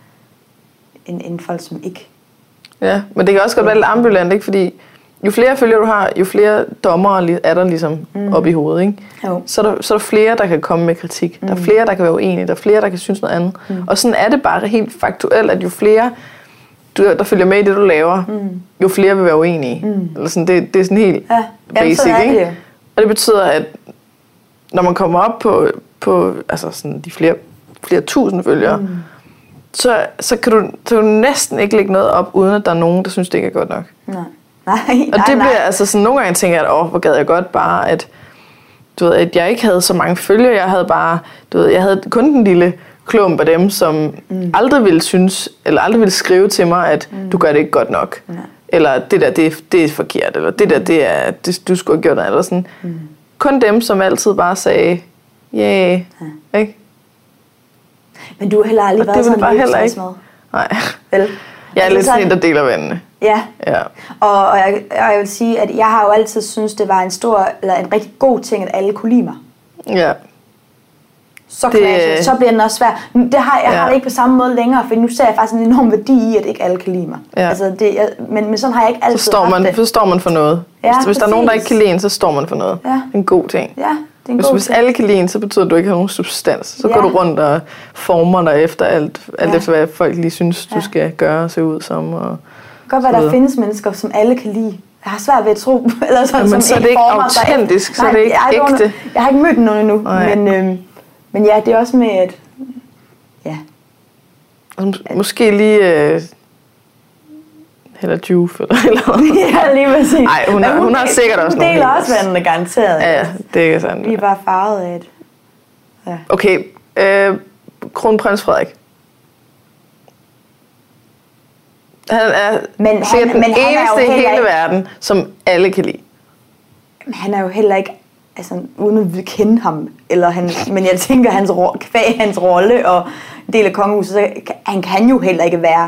end folk, som ikke. Ja, men det kan også godt være lidt ambulant, ikke? Fordi jo flere følgere du har, jo flere dommere er der ligesom op i hovedet, ikke? Så er der flere, der kan komme med kritik. Der er flere, der kan være uenige. Der er flere, der kan synes noget andet. Og sådan er det bare helt faktuelt, at jo flere, der følger med i det, du laver, jo flere vil være uenige. Eller sådan, det er sådan helt basic, ikke? Og det betyder, at når man kommer op på altså sådan de flere tusind følgere, så kan du næsten ikke lægge noget op, uden at der er nogen, der synes, det ikke er godt nok. Og det bliver altså sådan, nogle gange tænker jeg, at hvor gad jeg godt bare, at at jeg ikke havde så mange følgere. Jeg havde bare, jeg havde kun den lille klump af dem, som aldrig ville synes, eller aldrig ville skrive til mig, at du gør det ikke godt nok. Eller det der, det er forkert, eller det der, du skulle have gjort noget, eller sådan. Kun dem, som altid bare sagde, ikke? Men du har heller aldrig været sådan en livsfadsmad. Nej. Vel? Jeg er lidt sådan en, der deler vandene. Ja. Og jeg vil sige, at jeg har jo altid synes det var en rigtig god ting, at alle kunne lide mig. Ja. Så bliver den også svær. Jeg har det ikke på samme måde længere, for nu ser jeg faktisk en enorm værdi i, at ikke alle kan lide mig. Ja. Altså men sådan har jeg ikke altid haft det. Så står man for noget. Hvis der er nogen, der ikke kan lide en, så står man for noget. Ja. En god ting. Ja. Hvis alle kan lide en, så betyder det, at du ikke har nogen substans. Så går du rundt og former dig efter alt efter, hvad folk lige synes, du skal gøre og se ud som. Og godt være, der findes mennesker, som alle kan lide. Jeg har svært ved at tro. Eller sådan, men så er det ikke autentisk, så er det ikke ægte. Jeg har ikke mødt nogen endnu. Men ja, det er også med, at... Ja. Måske lige... Eller Juve, eller ja, lige præcis. Nej, hun har sikkert også nogle. Hun deler også vandene garanteret. Ja, det er sandt. Vi er bare farvet af det. Ja. Okay, kronprins Frederik. Han er sikkert den eneste i hele verden, som alle kan lide. Men han er jo heller ikke, altså uden at kende ham, men jeg tænker, hans rolle og en del af kongehuset, så han kan jo heller ikke være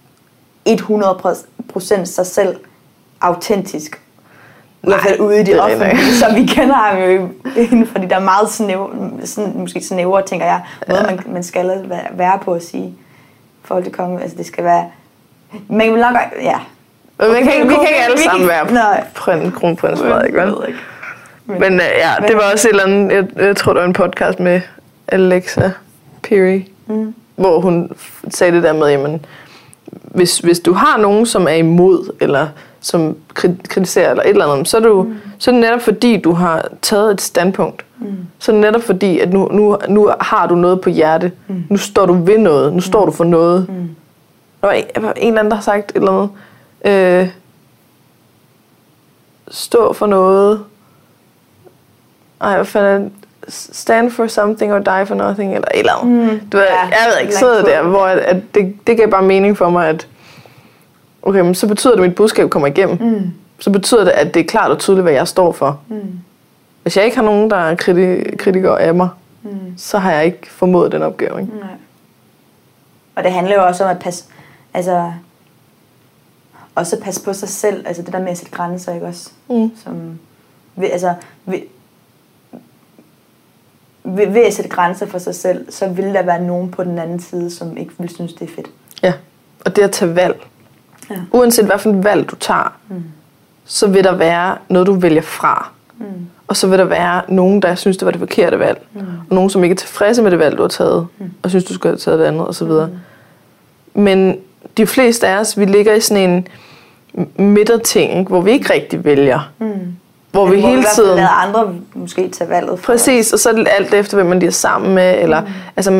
100% sig selv autentisk. I hvert fald ude i det offentlige, så vi kender ham jo inden for de der meget snævre, tænker jeg, måde man skal være på at sige forhold til kongen. Altså det skal være... Man vil nok... Ja. Vi kan ikke alle sammen være kronprins Frederik, vel? Men det var også et eller andet... Jeg tror, der var en podcast med Alexa Perry, hvor hun sagde det der med, jamen, hvis du har nogen, som er imod, eller som kritiserer, eller et eller andet, så er det netop fordi, du har taget et standpunkt. Så er det netop fordi, at nu har du noget på hjerte. Nu står du ved noget. Nu står du for noget. Der var en eller anden, der har sagt et eller andet. Stå for noget. Ej, hvad fanden stand for something or die for nothing, eller et eller andet. Jeg ved ikke, sidder der, hvor at det gav bare mening for mig, at okay, men så betyder det, at mit budskab kommer igennem. Så betyder det, at det er klart og tydeligt, hvad jeg står for. Hvis jeg ikke har nogen, der er kritikere af mig, så har jeg ikke formået den opgave. Ikke? Nej. Og det handler jo også om at passe på sig selv, altså det der med at sætte grænser, ikke også? Ved at sætte grænser for sig selv, så vil der være nogen på den anden side, som ikke vil synes, det er fedt. Ja, og det at tage valg. Ja. Uanset hvad for et valg du tager, så vil der være noget, du vælger fra. Og så vil der være nogen, der synes, det var det forkerte valg. Og nogen, som ikke er tilfredse med det valg, du har taget, og synes, du skulle have taget det andet, og så videre. Men de fleste af os, vi ligger i sådan en midterting, hvor vi ikke rigtig vælger. Hvor vi hele tiden lader andre måske tage valget for. Præcis, og så er det alt efter, hvem man lige er sammen med, eller altså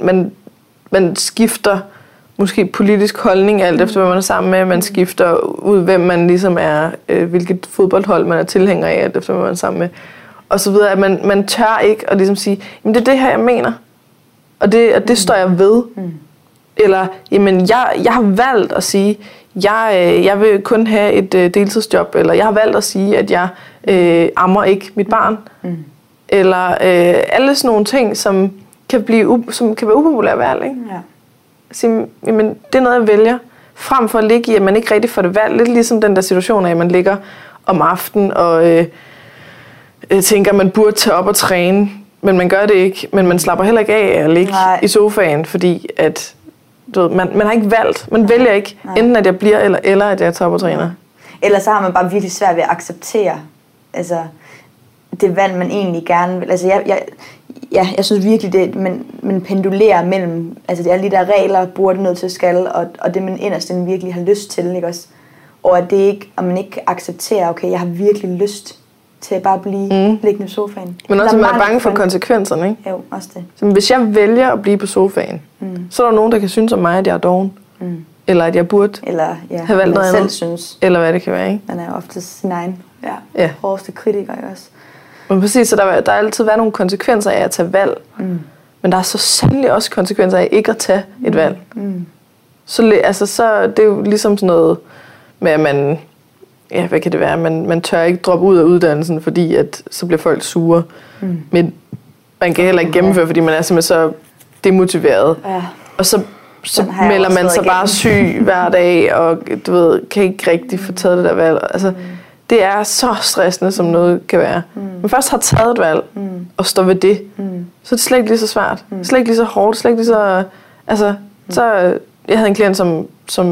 man skifter måske politisk holdning alt efter, hvem man er sammen med. Man skifter ud, hvem man ligesom er, hvilket fodboldhold man er tilhænger af, alt efter, hvem man er sammen med. Og så videre, at man tør ikke at ligesom sige, jamen det er det her, jeg mener. Og det står jeg ved. Eller, jamen jeg har valgt at sige, jeg vil kun have et deltidsjob, eller jeg har valgt at sige, at jeg ammer ikke mit barn. Eller alle sådan nogle ting, som kan være upopulære valg, ikke? Ja. Sige, jamen, det er noget, jeg vælger, frem for at ligge i, at man ikke rigtig får det valg. Lidt ligesom den der situation af, at man ligger om aftenen og tænker, at man burde tage op og træne, men man gør det ikke. Men man slapper heller ikke af at ligge i sofaen, fordi at, du ved, man har ikke valgt. Man vælger ikke, enten at jeg bliver, eller at jeg tager op og træner. Eller så har man bare virkelig svært ved at acceptere altså, det valg, man egentlig gerne vil. Altså, jeg synes virkelig, det man pendulerer mellem, altså det er alle de der regler, burde nødt til skal, og det man inderst virkelig har lyst til, ikke også? Og at det ikke, at man ikke accepterer, okay, jeg har virkelig lyst til at bare blive liggende i sofaen. Men også, at man er bange for konsekvenserne, ikke? Jo, også det. Så hvis jeg vælger at blive på sofaen, så er der nogen, der kan synes om mig, at jeg er doven. Eller at jeg burde have valgt noget andet. Synes. Eller hvad det kan være, ikke? Man er jo ofte sin egen hårdeste kritiker, ikke også? Men præcis, så der har altid været nogle konsekvenser af at tage valg. Men der er så sandelig også konsekvenser af ikke at tage et valg. Så det er jo ligesom sådan noget med, at man, hvad kan det være, man tør ikke droppe ud af uddannelsen, fordi at så bliver folk sure. Men man kan heller ikke gennemføre, fordi man er simpelthen så demotiveret. Ja. Og så melder man sig bare syg hver dag, og du ved, kan ikke rigtig få taget det der valg. Altså, det er så stressende, som noget kan være. Men først har taget et valg, og står ved det, så er det slet ikke lige så svært. Slet ikke lige så hårdt, slet ikke lige så... Altså, jeg havde en klient, som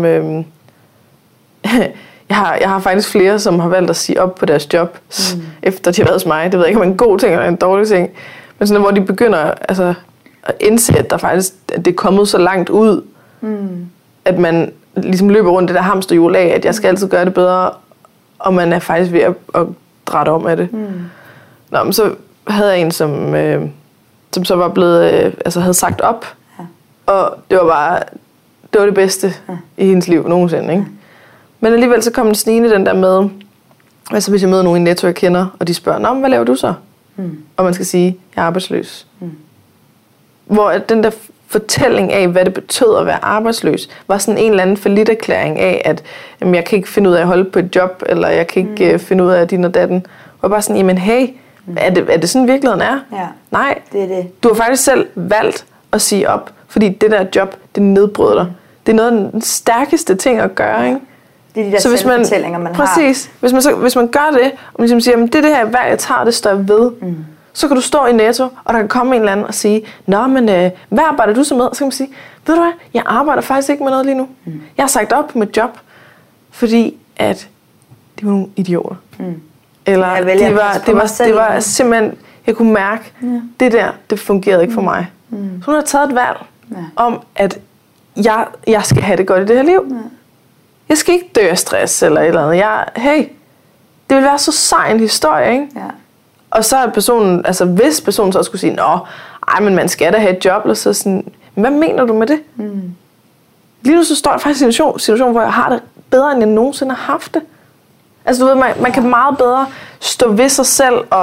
jeg har faktisk flere, som har valgt at sige op på deres job, efter de har været hos mig. Det ved jeg ikke, om det er en god ting eller en dårlig ting. Men sådan, hvor de begynder at indse, at at det er kommet så langt ud, at man ligesom løber rundt det der hamsterhjul af, at jeg skal altid gøre det bedre, og man er faktisk ved at drætte om af det. Nå, men så havde jeg en, som så var blevet, havde sagt op, og det var det bedste i hendes liv nogensinde, ikke? Men alligevel så kom den snigende den der med, altså hvis jeg møder nogen i Netto, jeg kender, og de spørger, nå, hvad laver du så? Og man skal sige, jeg er arbejdsløs. Hvor den der fortælling af, hvad det betød at være arbejdsløs, var sådan en eller anden falliterklæring af, at jamen, jeg kan ikke finde ud af at holde på et job, eller jeg kan ikke finde ud af din og datten. Og bare sådan, jamen hey, er det sådan virkeligheden er? Ja, nej, det er det. Du har faktisk selv valgt at sige op, fordi det der job, det nedbryder dig. Det er noget af den stærkeste ting at gøre, ikke? Det er de der selvfortællinger, man har. Præcis. Hvis man gør det, og man ligesom siger, det er det her valg, jeg tager, det står jeg ved. Så kan du stå i Netto, og der kan komme en eller anden og sige, nå, men hvad arbejder du så med? Og så kan man sige, ved du hvad, jeg arbejder faktisk ikke med noget lige nu. Jeg har sagt op på mit job, fordi at de var nogle idioter. Eller det var simpelthen, jeg kunne mærke, det der, det fungerede ikke for mig. Så hun har taget et valg om, at jeg skal have det godt i det her liv. Jeg skal ikke dø af stress eller et eller andet. Hey, det vil være så sej en historie, ikke? Ja. Og så er personen, altså hvis personen så skulle sige, men man skal da have et job, eller så sådan, hvad mener du med det? Lige nu så står jeg faktisk i en situation, hvor jeg har det bedre, end jeg nogensinde har haft det. Altså du ved, man kan meget bedre stå ved sig selv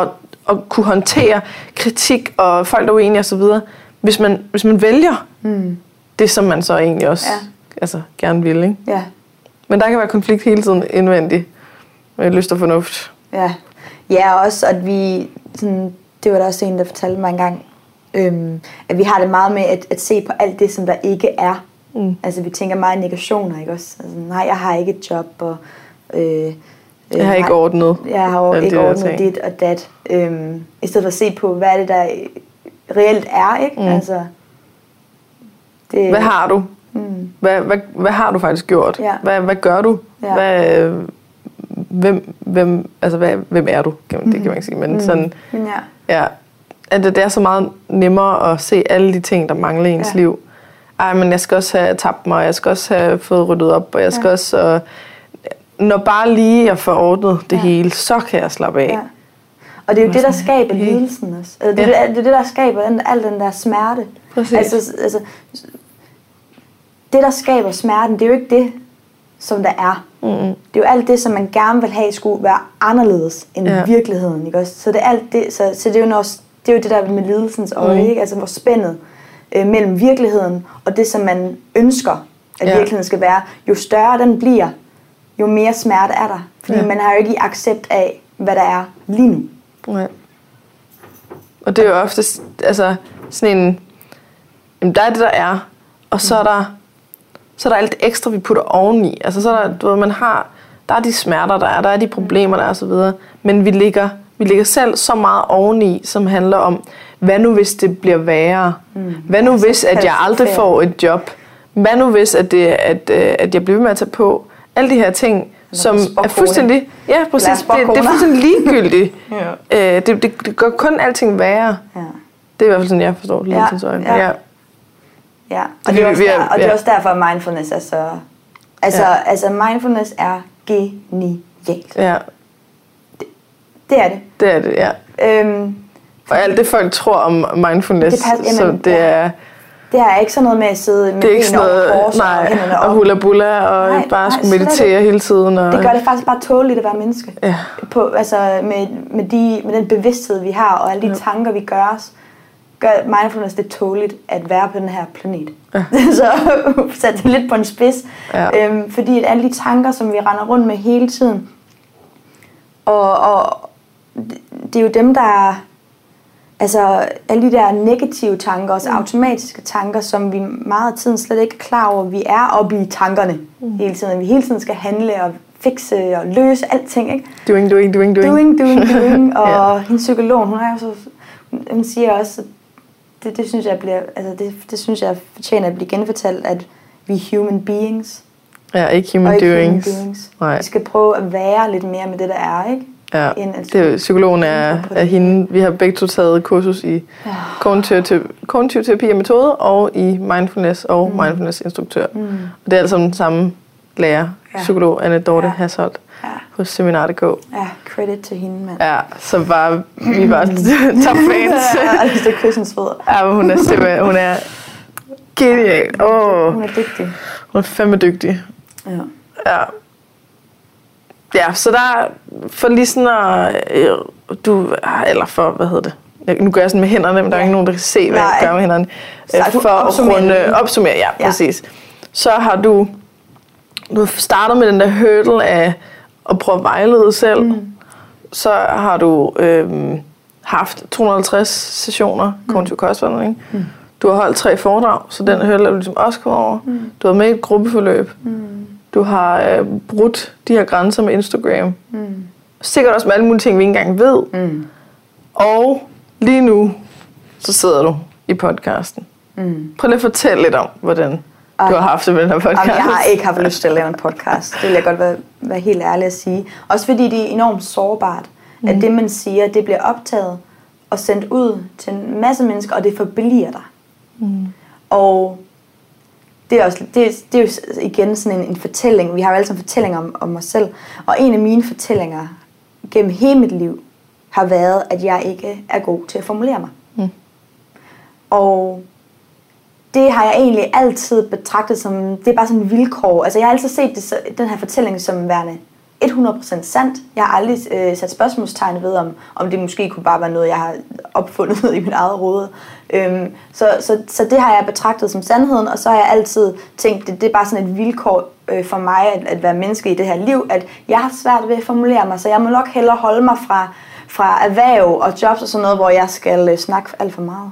at kunne håndtere kritik og folk, der er uenige osv., hvis man vælger det, som man så egentlig også gerne vil. Ikke? Ja. Men der kan være konflikt hele tiden indvendigt med lyst og fornuft. Ja. Ja, også at vi, sådan, det var der også en, der fortalte mig engang, at vi har det meget med at se på alt det, som der ikke er. Altså vi tænker meget i negationer, ikke også? Altså, nej, jeg har ikke et job, og jeg har ikke ordnet. Jeg har ikke ordnet dit og dat. I stedet for at se på, hvad er det, der reelt er, ikke? Altså, det, hvad har du? Hvad har du faktisk gjort? Ja. Hvad gør du? Ja. Hvem er du? Det kan man ikke sige, men sådan, at det er så meget nemmere at se alle de ting, der mangler i ens liv. Ej, men jeg skal også have tabt mig, jeg skal også have fået ryddet op, og jeg skal også... når bare lige jeg får ordnet det hele, så kan jeg slappe af. Ja. Og det er jo det, der skaber lidelsen også. Altså, det er det, der skaber al den der smerte. Altså, det, der skaber smerten, det er jo ikke det, som der er. Det er jo alt det, som man gerne vil have, skulle være anderledes end virkeligheden. Ikke? Så det er alt det, så det er jo også, det er jo det der med lidelsens øje, ikke? Altså hvor spændet mellem virkeligheden og det, som man ønsker, at virkeligheden skal være. Jo større den bliver, jo mere smerte er der. Fordi man har jo ikke i accept af, hvad der er lige nu. Ja. Og det er jo ofte altså, sådan en... Jamen, der er det, der er. Og så er der alt det ekstra, vi putter oveni. Altså, så er der, du ved, man har... Der er de smerter, der er de problemer, der er og så videre. Men vi ligger selv så meget oveni, som handler om, hvad nu hvis det bliver værre? Hvad nu hvis, at jeg aldrig får et job? Hvad nu hvis, at jeg bliver ved med at tage på? Alle de her ting, som er fuldstændig... Ja, præcis. Det er fuldstændig ligegyldigt. Det gør kun alting værre. Ja. Det er i hvert fald sådan, jeg forstår det. Ja. Og det er også derfor, at mindfulness er så... Altså mindfulness er genialt. Ja. Det er det. Det er det, ja. Og alt det, folk tror om mindfulness, det er... Det er ikke sådan noget med at sidde med benene over kors og hænderne op. Og hula bula og bare skulle meditere hele tiden. Og... Det gør det faktisk bare tåligt at være menneske. Ja. Med den bevidsthed, vi har, og alle de tanker, vi gør os, gør mindfulness det tåligt at være på den her planet. Ja. Så sæt det lidt på en spids. Ja. Fordi at alle de tanker, som vi render rundt med hele tiden, og det er jo dem, der... Altså alle de der negative tanker, også automatiske tanker, som vi meget af tiden slet ikke er klar over, vi er oppe i tankerne hele tiden. Vi hele tiden skal handle og fikse og løse alting, ikke? Doing. Og hendes psykolog, hun siger også, det synes jeg bliver, altså det synes jeg fortjener at blive genfortalt, at vi er human beings. Ja, ikke human doings. Vi skal prøve at være lidt mere med det, der er, ikke? Ja, psykologen er hende. Vi har begge to taget kursus i kognitiv terapi og metode, og i mindfulness og mindfulness-instruktør. Og det er altså den samme lærer, psykolog Anne Dorte Hasholdt på Seminar.dk. Ja, credit til hende, mand. Ja, så vi var top fans. Ja, det er kyssens fødder. Ja, men hun er genial. Hun er dygtig. Hun er fandme dygtig. Ja. Ja, så der for lige sådan at nu gør jeg sådan med hænderne, men der er ikke nogen, der kan se, hvad jeg gør med hænderne. For at opsummere, præcis. Så har du startet med den der hurdle af at prøve at vejlede selv. Så har du haft 250 sessioner kognitiv kostforandring. Du har holdt 3 foredrag, så den hurdle er du ligesom også kommet over. Du har med i et gruppeforløb. Du har brudt de her grænser med Instagram. Sikkert også med alle mulige ting, vi ikke engang ved. Og lige nu, så sidder du i podcasten. Prøv lige at fortælle lidt om, hvordan du har haft det med den her podcast. Jeg har ikke haft lyst til at lave en podcast. Det vil jeg godt være helt ærlig at sige. Også fordi det er enormt sårbart, at det, man siger, det bliver optaget og sendt ud til en masse mennesker, og det forbliver der. Og det er jo igen sådan en fortælling. Vi har jo alle sammen fortællinger om os selv. Og en af mine fortællinger gennem hele mit liv har været, at jeg ikke er god til at formulere mig. Og det har jeg egentlig altid betragtet som, det er bare sådan en vilkår. Altså jeg har altid set den her fortælling som værende 100% sandt. Jeg har aldrig sat spørgsmålstegn ved, om det måske kunne bare være noget, jeg har opfundet i mit eget hoved. Så det har jeg betragtet som sandheden, og så har jeg altid tænkt, det er bare sådan et vilkår for mig at være menneske i det her liv, at jeg har svært ved at formulere mig, så jeg må nok hellere holde mig fra erhverv og jobs og sådan noget, hvor jeg skal snakke alt for meget.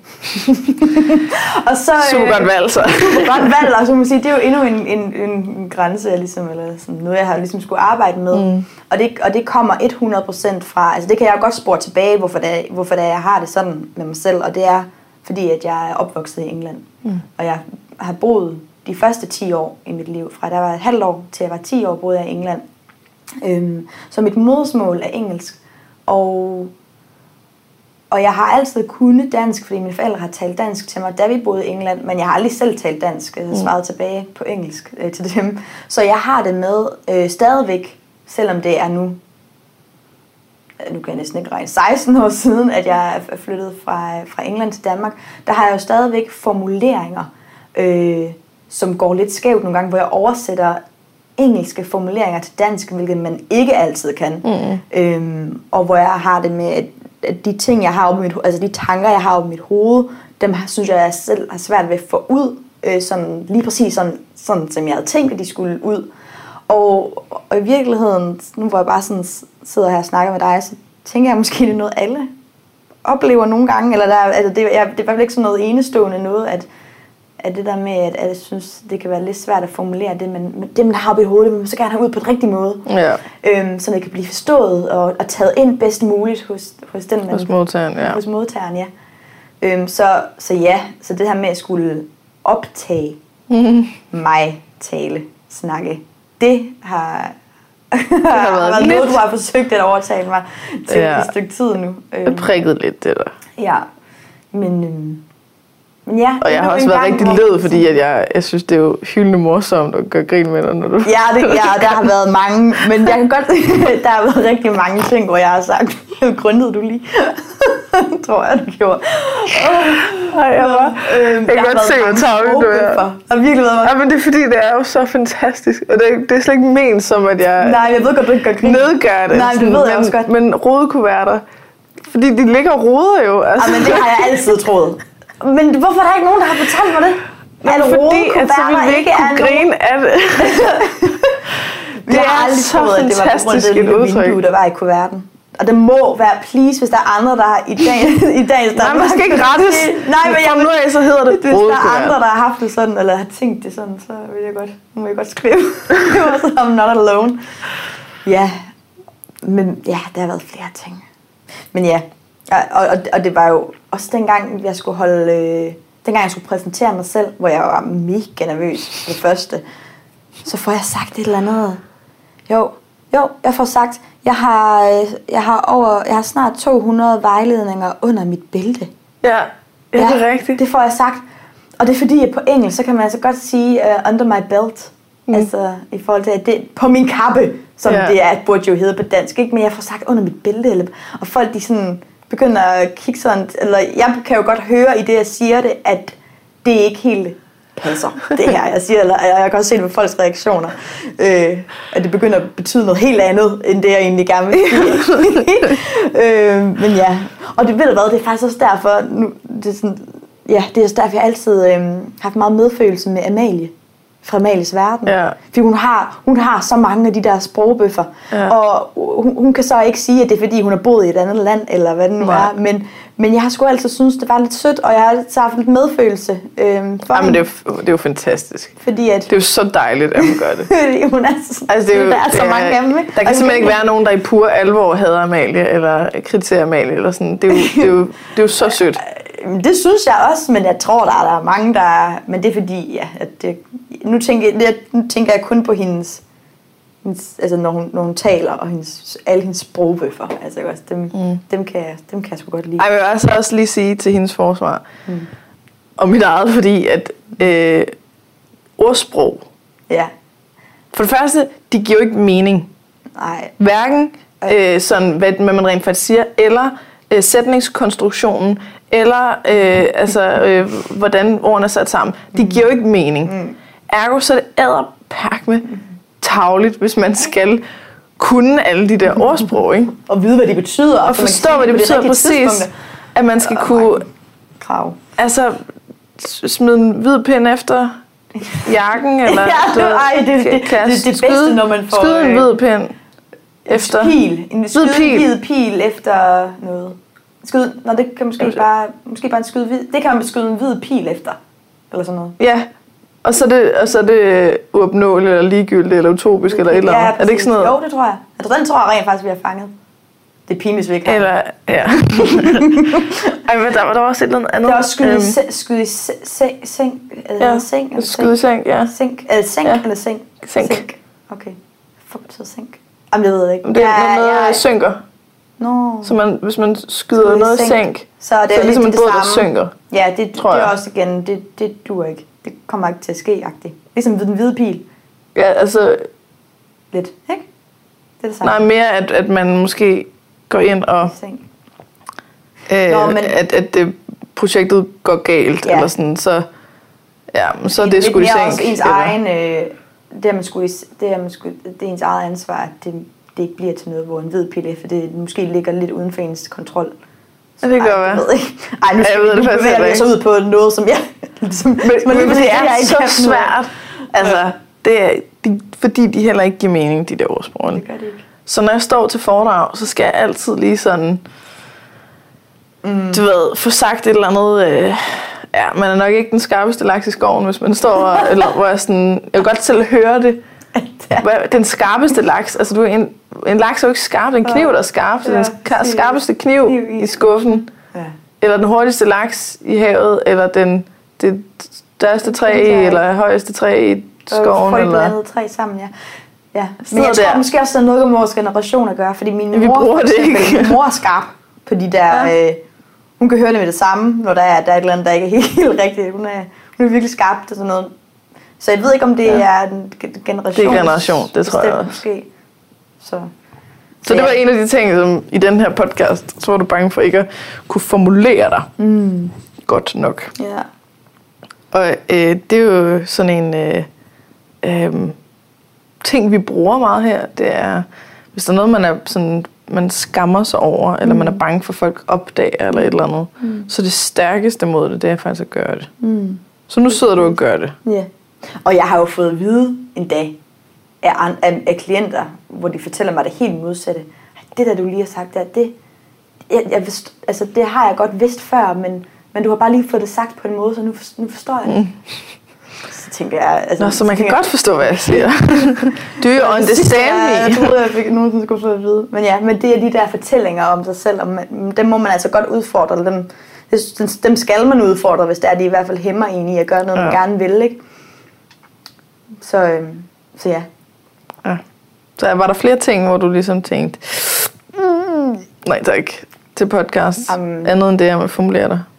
Og så, super godt valg, så. Super godt valg, og så må man sige, det er jo endnu en grænse, jeg ligesom, eller sådan noget, jeg har ligesom skulle arbejde med. Og det kommer 100% fra, altså det kan jeg jo godt spore tilbage, hvorfor det er, jeg har det sådan med mig selv, og det er, fordi at jeg er opvokset i England. Og jeg har boet de første 10 år i mit liv, fra der var et halvt år til jeg var 10 år, boede jeg i England. Så mit modersmål er engelsk. Og jeg har altid kunnet dansk, fordi mine forældre har talt dansk til mig, da vi boede i England, men jeg har aldrig selv talt dansk. Jeg har svaret tilbage på engelsk til dem. Så jeg har det med stadigvæk, selvom det er nu kan jeg næsten ikke regne, 16 år siden, at jeg er flyttet fra England til Danmark, der har jeg jo stadigvæk formuleringer, som går lidt skævt nogle gange, hvor jeg oversætter engelske formuleringer til dansk, hvilket man ikke altid kan. Og hvor jeg har det med, at de ting, jeg har oppe i mit, altså de tanker, jeg har oppe i mit hoved, dem synes jeg selv har svært ved at få ud, sådan, lige præcis sådan, som jeg havde tænkt, at de skulle ud. Og i virkeligheden, nu hvor jeg bare sådan sidder her og snakker med dig, så tænker jeg måske, det er noget, alle oplever nogle gange, eller det er i hvert fald ikke sådan noget enestående noget, at det der med, at jeg synes, det kan være lidt svært at formulere det, men dem, der har oppe i hovedet, vil man så gerne have ud på den rigtige måde. Ja. Så det kan blive forstået og taget ind bedst muligt hos den, man... Hos modtageren, ja. Hos modtageren, ja. Så det her med at skulle optage mig, tale, snakke, det har været noget, du har forsøgt at overtale mig til et stykke tid nu. Det prikket lidt, det der. Ja, men ja, og jeg har også været rigtig led, fordi at jeg synes, det er jo hyldende morsomt at gøre grin med dig, når du... Ja, der har været mange, men jeg kan godt... der har været rigtig mange ting, hvor jeg har sagt, grundede du lige? Tror jeg, du gjorde. Jeg kan godt se, hvor tavlig du er. Har virkelig været meget. Ja, men det er fordi, det er jo så fantastisk. Og det er slet ikke ment som, at jeg... Nej, jeg ved godt, du ikke gør grin. Nedgør det. Nej, det ved jeg også godt. Men rodekuverter. Fordi de ligger og roder jo. Altså. Ja, men det har jeg altid troet. Men hvorfor er der ikke nogen, der har fortalt mig det? Fordi at så ville vi ikke kunne grine af det. Det er så fantastisk et udtryk. Der var i kuverten. Og det må være please, hvis der er andre, der har i dagens Nej, man skal ikke rettes. Nej, men jeg nu af, så hedder det hvis der er andre, der har haft det sådan, eller har tænkt det sådan, så vil jeg godt, må jeg godt skrive. I'm not alone. Ja, men ja, der har været flere ting. Men ja, og det var jo også dengang, jeg skulle dengang jeg skulle præsentere mig selv, hvor jeg var mega nervøs for det første, så får jeg sagt et eller andet. Jo, jeg får sagt, jeg har snart 200 vejledninger under mit bælte. Ja, det er rigtigt. Det får jeg sagt. Og det er fordi, at på engelsk, så kan man altså godt sige under my belt. Altså i forhold til, at det på min kappe, som det burde jo hedde på dansk. Ikke? Men jeg får sagt under mit bælte. Og folk, de sådan begynder at kigge sådan, eller jeg kan jo godt høre i det, jeg siger det, at det ikke helt passer, det her, jeg siger, eller jeg kan også se det på folks reaktioner, at det begynder at betyde noget helt andet, end det, jeg egentlig gerne vil sige. Men ja, og det ved du hvad, det er faktisk også derfor, nu, det er sådan, ja, det er også derfor, jeg altid har haft meget medfølelse med Amalie, fra Amalies verden. Ja. Fordi hun har så mange af de der sprogbøffer, og hun kan så ikke sige, at det er fordi, hun har boet i et andet land, eller hvad det nu er, men jeg har sgu altid synes det var lidt sødt, og jeg har altid haft lidt medfølelse for hende. Men det er jo fantastisk. Fordi at... Det er jo så dejligt, at hun gør det. Hun er der er så mange af dem, ikke? Der kan simpelthen ikke være nogen, der i pur alvor hader Amalie, eller kritiserer Amalie, eller sådan. Det er jo så sødt. Det synes jeg også, men jeg tror, der er mange, der... Men det er fordi, nu tænker jeg kun på hendes altså når hun taler, og alle hendes sprogbøffer. Altså også, dem kan jeg sgu godt lide. Jeg vil altså også lige sige til hendes forsvar, og mit eget, fordi at ordsprog, for det første, de giver jo ikke mening. Nej. Hverken sådan, hvad man rent faktisk siger, eller sætningskonstruktionen, eller hvordan ordene er sat sammen. De giver jo ikke mening. Ergo så er det edderperkme tarveligt, hvis man skal kunne alle de der ordsprog, ikke? Og vide, hvad de betyder. Og forstå, hvad det betyder præcis. At man skal kunne... Krav. Altså, smide en hvid pind efter jakken, eller... Det bedste, når man får... Skyde en hvid pind efter... En hvid pil efter noget. Det kan måske bare en skyde hvid... Det kan man skyde en hvid pil efter. Eller sådan noget. Ja. Og så er det uopnåeligt, eller ligegyldigt, eller utopisk, eller et eller andet. Er det ikke sådan noget? Jo, det tror jeg. Altså, den tror jeg rent faktisk, vi har fanget. Det er pinligt, hvis vi ikke har. Eller, ja. Ej, men der var også et eller andet. Der var skyde i seng. Ja, skyde i seng, ja. Seng eller seng? Sænk. Okay. Fuck, betyder sænk? Jamen, det ved jeg ikke. Det er noget, synker. No. Så hvis man skyder noget i sænk, så er det ligesom en båd, der samme. synker. Ja, det er også igen, det duer ikke. Det kommer ikke til at ske-agtigt. Ligesom den hvide pil. Ja, altså... Lidt, ikke? Det er det samme. Nej, mere at man måske går ind og... at det projektet går galt, eller sådan, så... Ja, så er det sgu i sænk. Også ens egen... Det er ens eget ansvar, at det ikke bliver til noget, hvor en hvid pille, for det måske ligger lidt uden for ens kontrol. Ja, det gør jeg. Ej, nu skal jeg bevæge mig så ud på noget, som jeg... Men det er så svært. Altså, det er, fordi de heller ikke giver mening, de der ordsprog. Det gør det ikke. Så når jeg står til foredrag, så skal jeg altid lige sådan... Du ved, få sagt et eller andet... Ja, man er nok ikke den skarpeste laks i skoven, hvis man står... eller hvor jeg sådan... Jeg kan godt selv høre det. Den skarpeste laks, altså du en laks er jo ikke skarp, en kniv der er skarp, så den skarpeste kniv i skuffen, eller den hurtigste laks i havet, eller det største træ eller højeste træ i skoven. Folk blandet træ sammen, ja. Men jeg tror måske også, at noget med vores generation at gøre, fordi min mor er skarp på de der... hun kan høre det med det samme, når der er et eller andet, der ikke er helt rigtigt. Hun er virkelig skarp til sådan noget. Så jeg ved ikke, om det er en generation. Det er generation, det tror jeg også. Måske. Så det var en af de ting, som i den her podcast, så var du bange for ikke at kunne formulere dig godt nok. Ja. Og det er jo sådan en ting, vi bruger meget her. Det er, hvis der er noget, man skammer sig over, eller man er bange for, at folk opdager, eller et eller andet, så det stærkeste mod det er faktisk at gøre det. Så nu sidder du og gør det. Ja. Og jeg har jo fået at vide en dag af klienter, hvor de fortæller mig det helt modsatte. Det der du lige har sagt der, det har jeg godt vidst før, men du har bare lige fået det sagt på en måde, så nu forstår jeg det. Så tænker jeg... Altså, så man kan godt forstå, hvad jeg siger. Do you understand me? Jeg troede, jeg fik nogen, som skulle få at vide. Men det er de der fortællinger om sig selv, og dem må man altså godt udfordre. Dem skal man udfordre, hvis det er, de i hvert fald hæmmer en i at gøre noget, man gerne vil, ikke? Så ja. Ja. Så var der flere ting, hvor du ligesom tænkte, nej tak, til podcast, andet end det, jeg må formulere dig?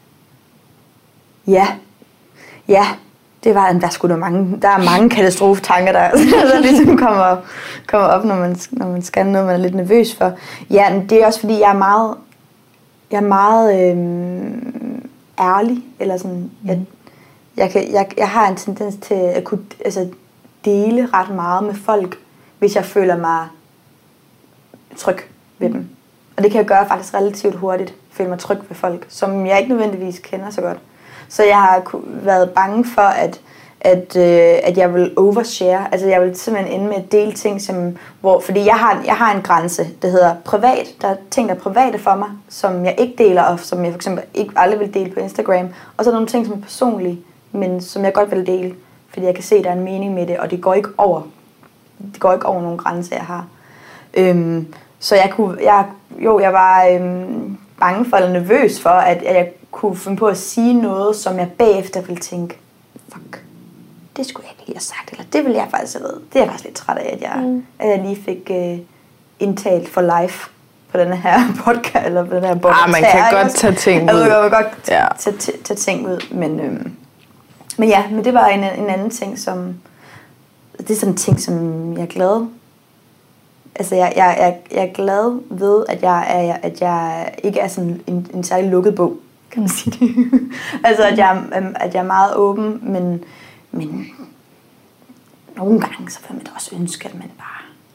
Ja, det var, der er mange katastrofetanker, der ligesom kommer op, når man skal noget, man er lidt nervøs for. Ja, men det er også fordi, jeg er meget ærlig, eller sådan, jeg har en tendens til at kunne dele ret meget med folk, hvis jeg føler mig tryg ved dem. Og det kan jeg gøre faktisk relativt hurtigt, føle mig tryg ved folk, som jeg ikke nødvendigvis kender så godt. Så jeg har været bange for, at jeg vil overshare. Altså jeg vil simpelthen ende med at dele ting, fordi jeg har en grænse, der hedder privat. Der er ting, der er private for mig, som jeg ikke deler, og som jeg for eksempel ikke aldrig vil dele på Instagram. Og så er der nogle ting, som er personlige, men som jeg godt vil dele, fordi jeg kan se, at der er en mening med det, og det går ikke over nogle grænser, jeg har. Så jeg var bange for, eller nervøs for, at jeg kunne finde på at sige noget, som jeg bagefter ville tænke, fuck, det skulle jeg ikke lige have sagt, eller det ville jeg faktisk have været. Det er jeg faktisk lidt træt af, at jeg lige fik indtalt for life på den her podcast, eller på den her podcast. Man kan godt tage ting ud. Jeg kan godt tage ting ud, men det var en anden ting, som, det er sådan en ting, som jeg er glad. Altså jeg er glad ved, at jeg ikke er sådan en særlig lukket bog, kan man sige det. Altså at jeg er meget åben, men nogle gange så vil man da også ønske, at man bare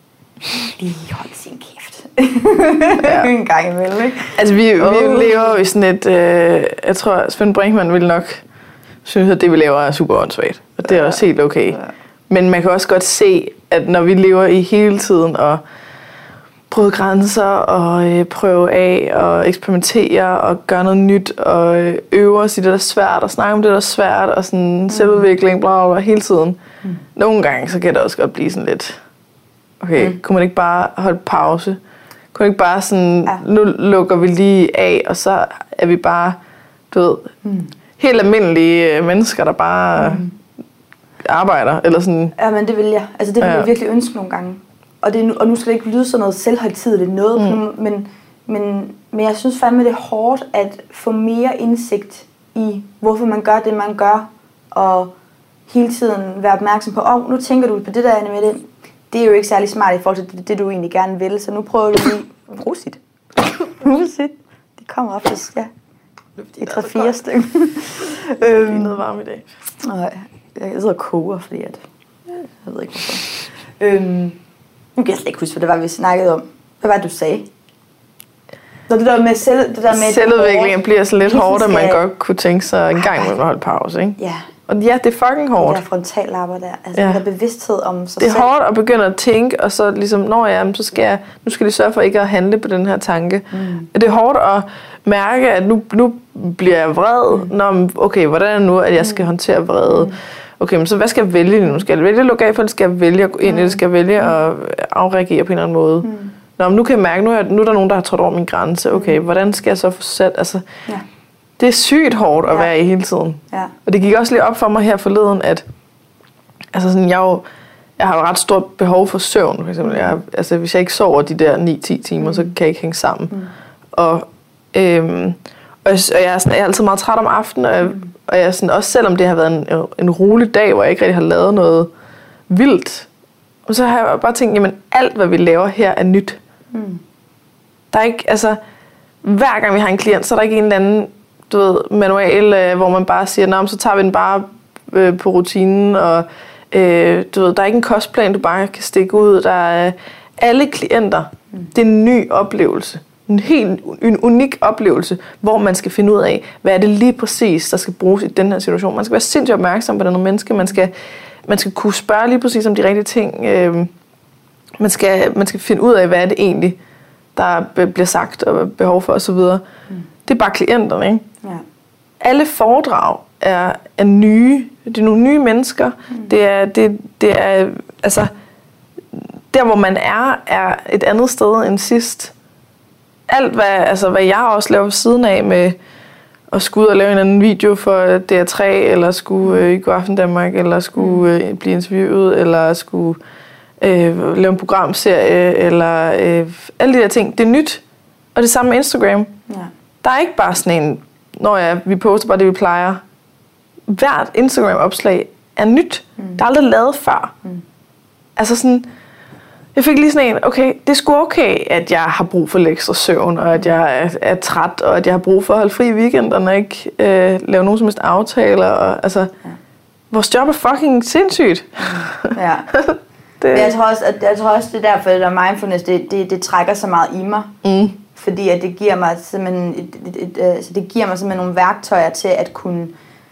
lige holde sin kæft. En gang imellem, ikke? Altså, vi lever jo i sådan et... jeg tror, Svend Brinkmann ville nok synes, at det, vi laver, er super åndssvagt. Og det er også helt okay. Ja. Men man kan også godt se, at når vi lever i hele tiden og prøve grænser og prøve af og eksperimentere og gøre noget nyt og øve os i det, der er svært og snakke om det, der er svært og sådan selvudvikling, bla, bla, hele tiden. Nogle gange, så kan det også godt blive sådan lidt, okay, kunne man ikke bare holde pause? Kunne man ikke bare sådan, nu lukker vi lige af, og så er vi bare, du ved, helt almindelige mennesker, der bare arbejder, eller sådan. Ja, men det vil jeg. Altså, det vil jeg virkelig ønske nogle gange. Og nu skal det ikke lyde sådan noget selvhøjtideligt noget, men jeg synes fandme, det er hårdt at få mere indsigt i, hvorfor man gør det, man gør, og hele tiden være opmærksom på, nu tænker du på det der, Anne-Mette. Det er jo ikke særlig smart i forhold til det, du egentlig gerne vil, så nu prøver du lige... Prosit. De kommer oftest, ja. I 3-4 stykker. Det er noget varme i dag. Nej, jeg sidder og koger, fordi at... Jeg ved ikke, hvorfor. Nu kan jeg slet ikke huske, hvad det var, vi snakkede om. Hvad var det, du sagde? Når det der med selvudviklingen bliver så lidt hårdt, at man godt kunne tænke sig en gang med at holde pause, ikke? Ja. Og ja, det er fucking hårdt. Det der frontallapper der. Altså, der er bevidsthed om sig selv. Det er hårdt at begynde at tænke, og så ligesom, så skal nu skal de sørge for ikke at handle på den her tanke. Det er hårdt at mærke, at nu bliver jeg vred. Okay, hvordan er det nu, at jeg skal håndtere vrede? Okay, men så hvad skal jeg vælge nu? Skal jeg vælge lokalfald? Skal jeg vælge at gå ind i det? Skal jeg vælge at afreagere på en eller anden måde? Nu kan jeg mærke, nu er der nogen, der har trådt over min grænse. Okay, hvordan skal jeg så få sat... Altså, det er sygt hårdt at være i hele tiden. Ja. Og det gik også lige op for mig her forleden, at altså sådan, jeg har jo ret stort behov for søvn. For eksempel. Hvis jeg ikke sover de der 9-10 timer, så kan jeg ikke hænge sammen. Og jeg er altid meget træt om aftenen, og jeg er sådan, også selvom det har været en rolig dag, hvor jeg ikke rigtig har lavet noget vildt, så har jeg bare tænkt, jamen alt hvad vi laver her er nyt. Der er ikke, altså hver gang vi har en klient, så er der ikke en eller anden, du ved, manual, hvor man bare siger, så tager vi den bare på rutinen, og du ved, der er ikke en kostplan, du bare kan stikke ud. Der er alle klienter, det er en ny oplevelse. En unik oplevelse, hvor man skal finde ud af, hvad er det lige præcis, der skal bruges i den her situation. Man skal være sindssygt opmærksom på den menneske. Man skal kunne spørge lige præcis om de rigtige ting. Man skal finde ud af, hvad er det egentlig, der bliver sagt og behov for osv. Det er bare klienterne, ikke? Ja. Alle foredrag er nye. Det er nogle nye mennesker. Det er altså der, hvor man er et andet sted end sidst. Alt, hvad jeg også laver ved siden af med at skulle ud og lave en anden video for DR3, eller skulle i Godaften Danmark, eller skulle blive interviewet, eller skulle lave en programserie, eller alle de der ting. Det er nyt. Og det samme med Instagram. Ja. Der er ikke bare sådan en, vi poster bare det, vi plejer. Hvert Instagram-opslag er nyt. Det er aldrig lavet før. Altså sådan... Jeg fik lige sådan en, okay, det er sgu okay, at jeg har brug for lidt ekstra søvn, og at jeg er træt, og at jeg har brug for at holde fri i weekenderne, og ikke lave nogen som helst aftaler. Og, altså, vores job er fucking sindssygt. Ja. Men jeg tror også, det er derfor, at mindfulness, det trækker så meget i mig. Fordi at det giver mig simpelthen nogle værktøjer til at kunne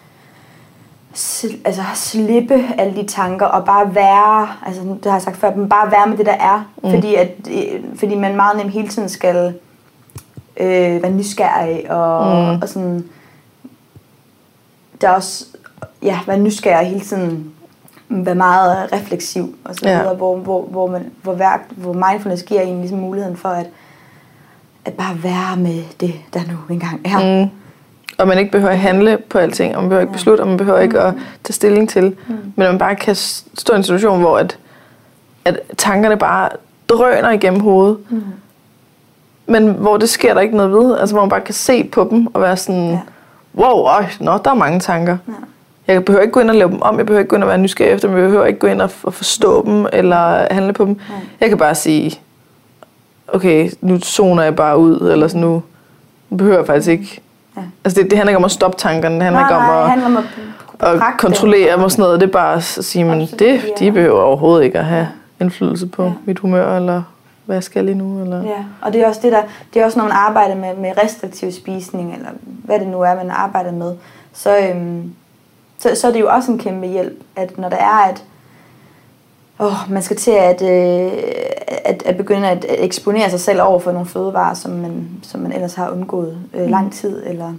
slippe alle de tanker og bare være, altså det har jeg sagt før, men bare være med det der er, fordi man meget nemt hele tiden skal være nysgerrig og sådan, der er også være nysgerrig hele tiden, være meget refleksiv og så videre, hvor mindfulness giver en ligesom muligheden for at bare være med det der nu engang er. Og man ikke behøver at handle på alting, og man behøver ikke beslutte, og man behøver ikke at tage stilling til. Men man bare kan stå i en situation, hvor at tankerne bare drøner igennem hovedet. Men hvor det sker der ikke noget ved. Altså hvor man bare kan se på dem og være sådan, wow, der er mange tanker. Jeg behøver ikke gå ind og lave dem om, jeg behøver ikke gå ind og være nysgerrig efter dem, jeg behøver ikke gå ind og forstå dem, eller handle på dem. Jeg kan bare sige, okay, nu zoner jeg bare ud, eller sådan nu behøver jeg faktisk ikke. Altså det handler ikke om at stoppe tankerne, det handler ikke om at kontrollere dem og sådan noget. Det er bare at sige, men de behøver overhovedet ikke at have indflydelse på mit humør, eller hvad jeg skal lige nu. Eller? Ja, og det er også det er også, når man arbejder med restriktiv spisning, eller hvad det nu er, man arbejder med, så er det jo også en kæmpe hjælp, at når der er, at man skal til at begynde at eksponere sig selv over for nogle fødevarer, som man ellers har undgået lang tid, eller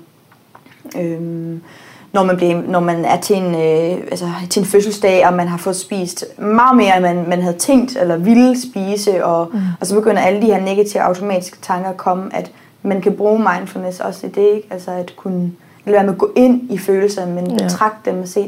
når man er til en fødselsdag, og man har fået spist meget mere, end man havde tænkt, eller ville spise, og så begynder alle de her negative automatiske tanker at komme, at man kan bruge mindfulness også i det, ikke? Altså at kunne lade være med at gå ind i følelser, men betragte dem og se,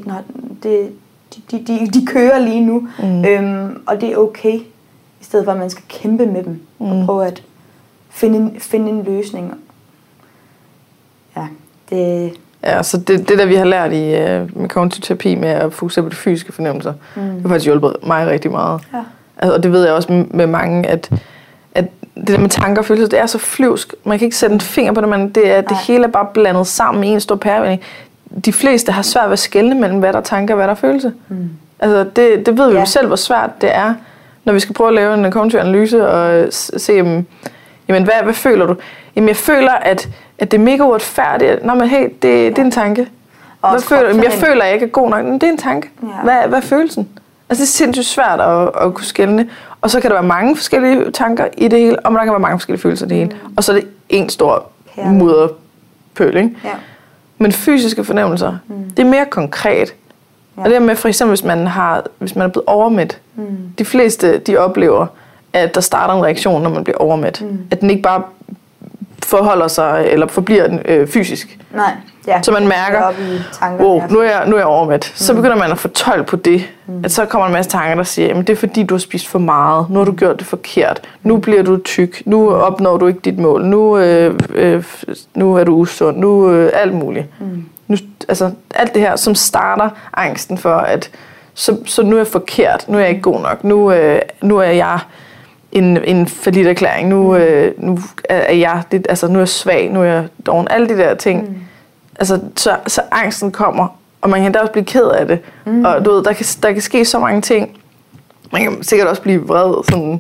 de kører lige nu, og det er okay, i stedet for at man skal kæmpe med dem, og prøve at finde en løsning. Ja, det... Ja, så det der vi har lært med kognitiv terapi med at fokusere på de fysiske fornemmelser, det har faktisk hjulpet mig rigtig meget. Ja. Altså, og det ved jeg også med mange, at det der med tanker og følelser, det er så flyvsk. Man kan ikke sætte en finger på det, men det hele er bare blandet sammen i en stor pærevælling. De fleste har svært ved at skelne mellem, hvad der er tanker og hvad der er følelse. Altså, det ved vi jo selv, hvor svært det er, når vi skal prøve at lave en kognitiv analyse og se, jamen, hvad føler du? Jamen, jeg føler, at det er mega uretfærdigt. Nå, men hey, det er en tanke. Hvad føler du? Jamen, jeg føler, at jeg ikke er god nok. Men det er en tanke. Ja. Hvad er følelsen? Altså, det er sindssygt svært at kunne skelne. Og så kan der være mange forskellige tanker i det hele, og der kan være mange forskellige følelser i det hele. Og så er det en stor mudderpøl, ikke? Ja. Men fysiske fornemmelser, det er mere konkret. Ja. Og det er med, for eksempel, hvis man er blevet overmæt. De fleste, de oplever, at der starter en reaktion, når man bliver overmæt. At den ikke bare forholder sig, eller forbliver fysisk. Nej. Ja. Så man mærker, nu er jeg overmæt. Så begynder man at fortolke på det. At så kommer en masse tanker, der siger, jamen det er fordi, du har spist for meget. Nu har du gjort det forkert. Nu bliver du tyk. Nu opnår du ikke dit mål. Nu er du usund. Nu alt muligt. Nu, altså alt det her, som starter angsten for, at så nu er jeg forkert. Nu er jeg ikke god nok. Nu er jeg en falliterklæring. Nu er jeg nu er jeg svag. Nu er jeg doven. Alle de der ting. Altså, så angsten kommer, og man kan da også blive ked af det. Og du ved, der kan ske så mange ting. Man kan sikkert også blive vred, sådan,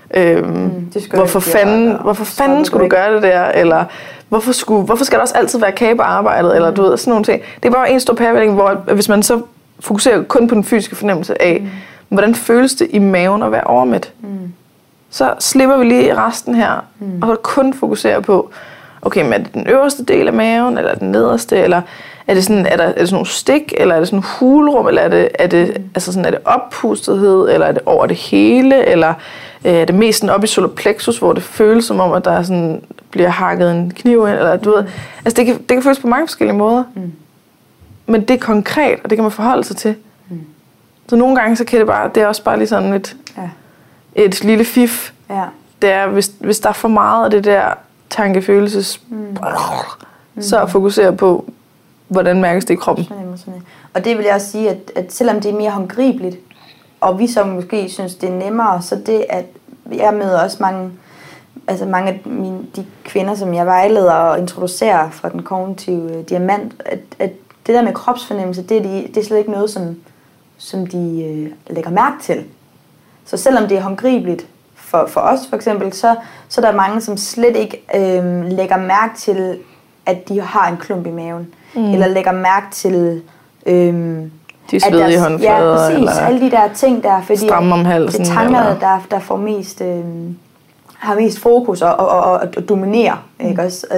hvorfor fanden skulle du gøre det der? Eller hvorfor skal der også altid være kage på arbejdet? Eller du ved, sådan nogle ting. Det er bare en stor pærevælling, hvor hvis man så fokuserer kun på den fysiske fornemmelse af, hvordan føles det i maven at være overmæt, så slipper vi lige resten her, og så kun fokuserer på, okay, men er det den øverste del af maven, eller den nederste, eller er det sådan nogle stik, eller er det sådan en hulrum, eller er det oppustethed, eller er det over det hele, eller er det mest sådan op i solar plexus, hvor det føles som om, at der sådan bliver hakket en kniv ind, eller du ved, altså det kan føles på mange forskellige måder, men det er konkret, og det kan man forholde sig til. Så nogle gange, så kan det er også bare lige sådan et lille fif. Ja. Det er, hvis der er for meget af det der tankefølelses, så fokuserer på, hvordan mærkes det i kroppen. Og det vil jeg også sige, at selvom det er mere håndgribeligt, og vi så måske synes, det er nemmere, så det, at jeg møder også mange af de kvinder, som jeg vejleder og introducerer fra den kognitive diamant, at det der med kropsfornemmelse, det er slet ikke noget, som de lægger mærke til. Så selvom det er håndgribeligt for os for eksempel, så er der mange, som slet ikke lægger mærke til, at de har en klump i maven. Eller lægger mærke til... de svedige håndflader. Ja, præcis. Eller alle de der ting der, fordi stram om halsen, det er tankerne, der får mest... har mest fokus og dominerer. Ikke også?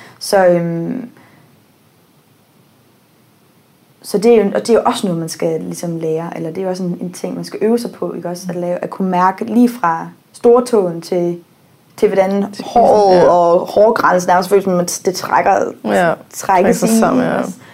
Så det er jo også noget, man skal ligesom lære, eller det er jo også en ting, man skal øve sig på, ikke også? At kunne mærke lige fra stortåen til hvordan håret og hårgrænsen er, selvfølgelig, men det trækkes i. Sammen,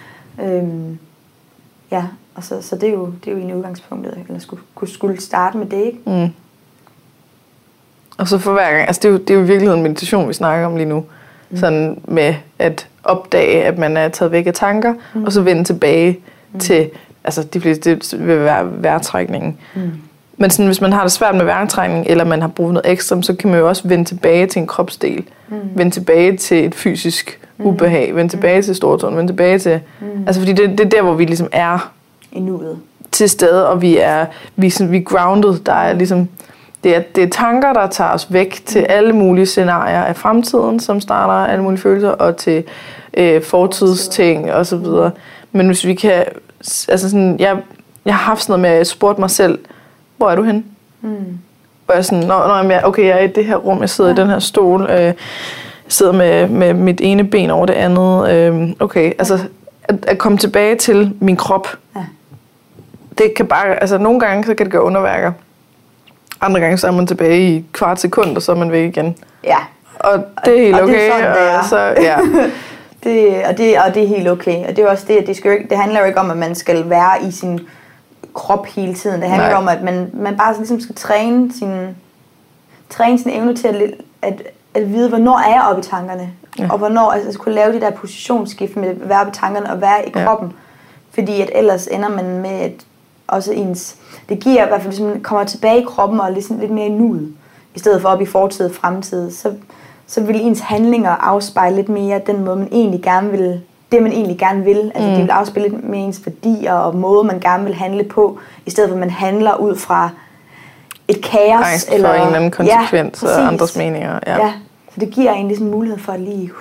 ja. Og så det er jo egentlig udgangspunktet, eller skulle starte med det, ikke? Og så for hver gang, altså det er jo i virkeligheden meditation, vi snakker om lige nu, sådan med at opdage, at man er taget væk af tanker, og så vende tilbage til, altså de fleste, det vil være vejrtrækningen. Men sådan, hvis man har det svært med vejrtrækning, eller man har brugt noget ekstra, så kan man jo også vende tilbage til en kropsdel. Vende tilbage til et fysisk ubehag. Vende tilbage til stortåen. Vende tilbage til... Altså fordi det er der, hvor vi ligesom er i nuet. Til stede, og vi er grounded. Der er ligesom... det er tanker, der tager os væk til alle mulige scenarier af fremtiden, som starter alle mulige følelser, og til fortidsting og så videre. Men hvis vi kan... Altså sådan, jeg har haft sådan noget med, at jeg spurgte mig selv, hvor er du henne? Hvor jeg sådan, jeg er i det her rum, jeg sidder i den her stol, jeg sidder med mit ene ben over det andet. Altså at komme tilbage til min krop, det kan bare... Altså nogle gange, så kan det gøre underværker. Andre gange, så er man tilbage i kvart sekund, og så er man væk igen. Ja. Og det er helt okay. Det er sådan, det er. Så, ja. det er helt okay. Og det er også det, at det handler jo ikke om, at man skal være i sin krop hele tiden. Det handler om, at man bare ligesom skal træne sin evne til at vide, hvornår er jeg oppe i tankerne. Ja. Og hvornår altså kunne lave det der positionsskift med at være oppe i tankerne og være i kroppen. Fordi at ellers ender man med at også ens... Det giver i hvert fald, hvis man kommer tilbage i kroppen og ligesom lidt mere i nuet, i stedet for op i fortid og fremtid, så vil ens handlinger afspejle lidt mere den måde, man egentlig gerne vil, det man egentlig gerne vil. Altså det vil afspejle lidt mere ens værdier og måde, man gerne vil handle på, i stedet for, at man handler ud fra et kaos. Angst for en eller anden konsekvens og andres meninger. Ja, så det giver en ligesom mulighed for at lige,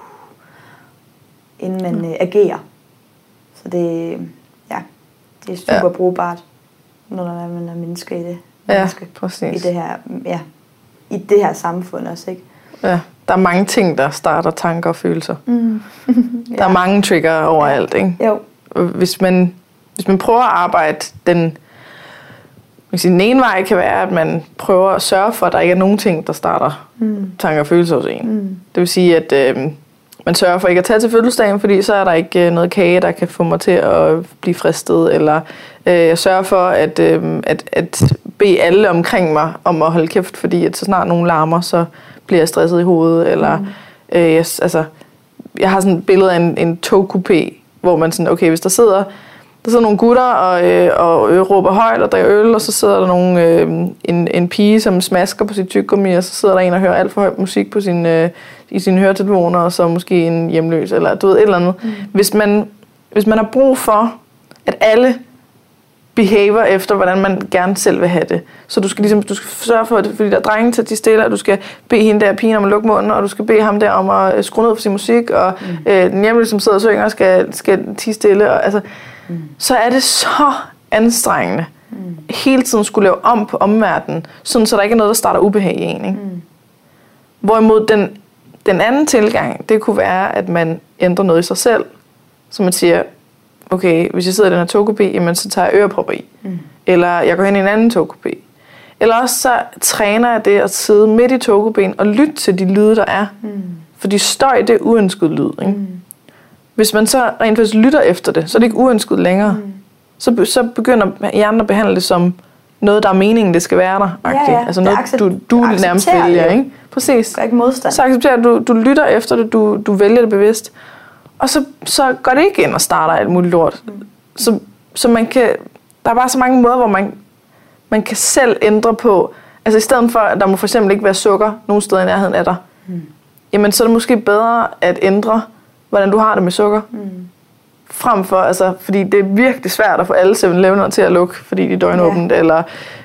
inden man agerer. Så det er super brugbart, når man er menneske i det. Præcis. I det her samfund også, ikke? Ja, der er mange ting, der starter tanker og følelser. Der er mange trigger overalt, ikke? Jo. Hvis man prøver at arbejde den ene vej kan være, at man prøver at sørge for, at der ikke er nogen ting, der starter tanker og følelser hos en. Det vil sige, at man sørger for ikke at tage til fødselsdagen, fordi så er der ikke noget kage, der kan få mig til at blive fristet. Eller jeg sørger for at bede alle omkring mig om at holde kæft, fordi at så snart nogen larmer, så bliver jeg stresset i hovedet. Eller jeg har sådan et billede af en togkupé, hvor man sådan, okay, hvis der sidder nogle gutter og råber højt og drikker øl, og så sidder der en pige, som smasker på sit tyggegummi, og så sidder der en og hører alt for højt musik på i sine høretelefoner, og så måske en hjemløs, eller du ved, et eller andet. Hvis man har brug for, at alle behaver efter, hvordan man gerne selv vil have det, så du skal sørge for, fordi der er drenge til at de stille, og du skal bede hende der pigen om at lukke munden, og du skal bede ham der om at skrue ned for sin musik, og den hjemløse, som sidder og synger, skal tie stille, og altså så er det så anstrengende hele tiden skulle lave om på omverdenen, sådan så der ikke er noget, der starter ubehag i en. Ikke? Hvorimod den anden tilgang, det kunne være, at man ændrer noget i sig selv, så man siger, okay, hvis jeg sidder i den her togkupé, jamen så tager jeg ørepropper i. Eller jeg går hen i en anden togkupé. Eller også så træner jeg det at sidde midt i togkupéen og lytte til de lyde, der er. Fordi støj, det er uønsket lyd. Ikke? Hvis man så rent faktisk lytter efter det, så er det ikke uønsket længere. Så begynder hjernen at behandle det som noget, der er meningen, det skal være der. Altså noget, du nærmest vælger. Ikke? Præcis. Gør ikke modstand. Så accepterer du lytter efter det, du vælger det bevidst. Og så går det ikke ind og starter alt muligt lort. Så man kan... Der er bare så mange måder, hvor man kan selv ændre på... Altså i stedet for, at der må for eksempel ikke være sukker nogen steder i nærheden af dig. Jamen så er det måske bedre at ændre, hvordan du har det med sukker. Frem for, altså, fordi det er virkelig svært at få alle 7-Eleven'er til at lukke, fordi de er døgnåbent, eller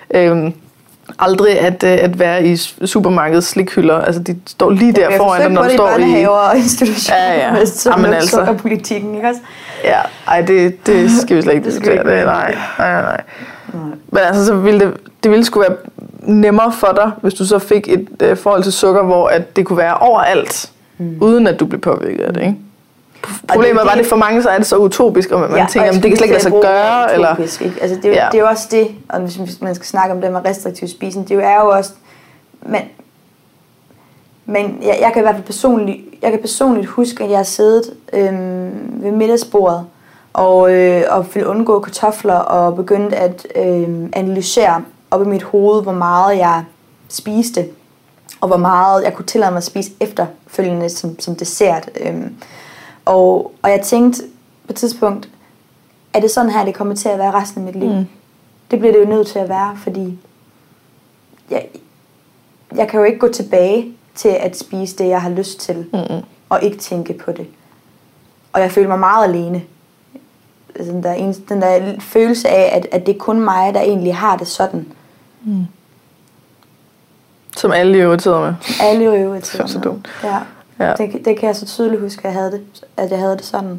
aldrig at være i supermarkedets slikhylder. Altså de står lige der foran dig, når du står i børnehaver og institutioner med altså, sukkerpolitikken, ikke også? Ja, ej, det skal vi slet ikke diskutere. Nej. Men altså, så ville det ville sgu være nemmere for dig, hvis du så fik et forhold til sukker, hvor at det kunne være overalt, uden at du blev påvirket af det, ikke? Problemet var, det for mange, så er det så utopisk, og man tænker, det kan slet ikke lade sig gøre. Eller... Ikke? Altså, det er jo også det, og hvis man skal snakke om det med restriktiv spisen, det er jo også... Men jeg kan i hvert fald personligt huske, at jeg har siddet ved middagsbordet og ville undgå kartofler og begyndte at analysere op i mit hoved, hvor meget jeg spiste, og hvor meget jeg kunne tillade mig at spise efterfølgende som dessert. Og jeg tænkte på et tidspunkt, er det sådan her, det kommer til at være resten af mit liv? Det bliver det jo nødt til at være, fordi jeg kan jo ikke gå tilbage til at spise det, jeg har lyst til, og ikke tænke på det. Og jeg føler mig meget alene. Den der følelse af, at det er kun mig, der egentlig har det sådan. Som alle jo irriterede med. Alle jo irriterede Det var så dumt. Ja. Det kan jeg så tydeligt huske, at jeg havde det sådan.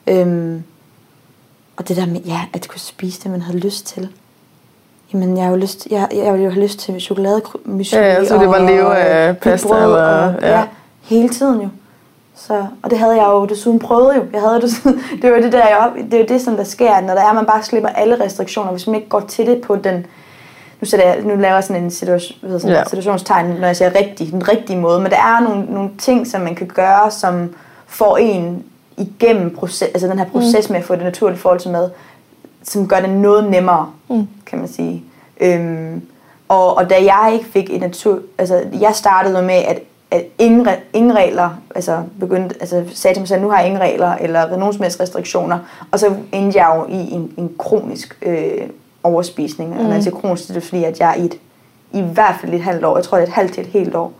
Og det der med, at kunne spise det, man havde lyst til. Jamen, jeg ville jo have lyst til chokolademysli. Ja, så det var leve af pasta brød, eller... Ja, hele tiden jo. Så, og det havde jeg jo desuden prøvet jo. Det var det der, det er jo det, som der sker, når der er, man bare slipper alle restriktioner, hvis man ikke går til det på den... Nu laver jeg sådan en situationstegn, når jeg siger den rigtige måde, men der er nogle ting, som man kan gøre, som får en igennem den her proces med at få det naturlige forhold til mad, som gør det noget nemmere, kan man sige. Og da jeg ikke fik jeg startede med at ingen regler, sagde til mig selv, nu har jeg ingen regler eller nogen som helst restriktioner, og så endte jeg jo i en kronisk overspisning. Og når jeg siger kronisk, det er fordi, at jeg i hvert fald et halvt år, jeg tror det er et halvt til et helt år,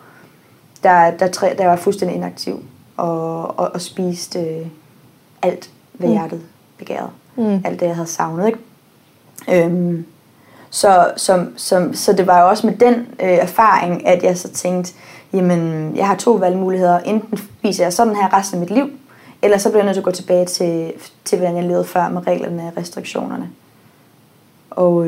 der var fuldstændig inaktiv og spiste alt, hvad hjertet begærede. Alt det, jeg havde savnet, ikke? Så det var jo også med den erfaring, at jeg så tænkte, jamen, jeg har 2 valgmuligheder. Enten spiser jeg sådan her resten af mit liv, eller så bliver jeg nødt til at gå tilbage til hvordan jeg levede før med reglerne og restriktionerne. Og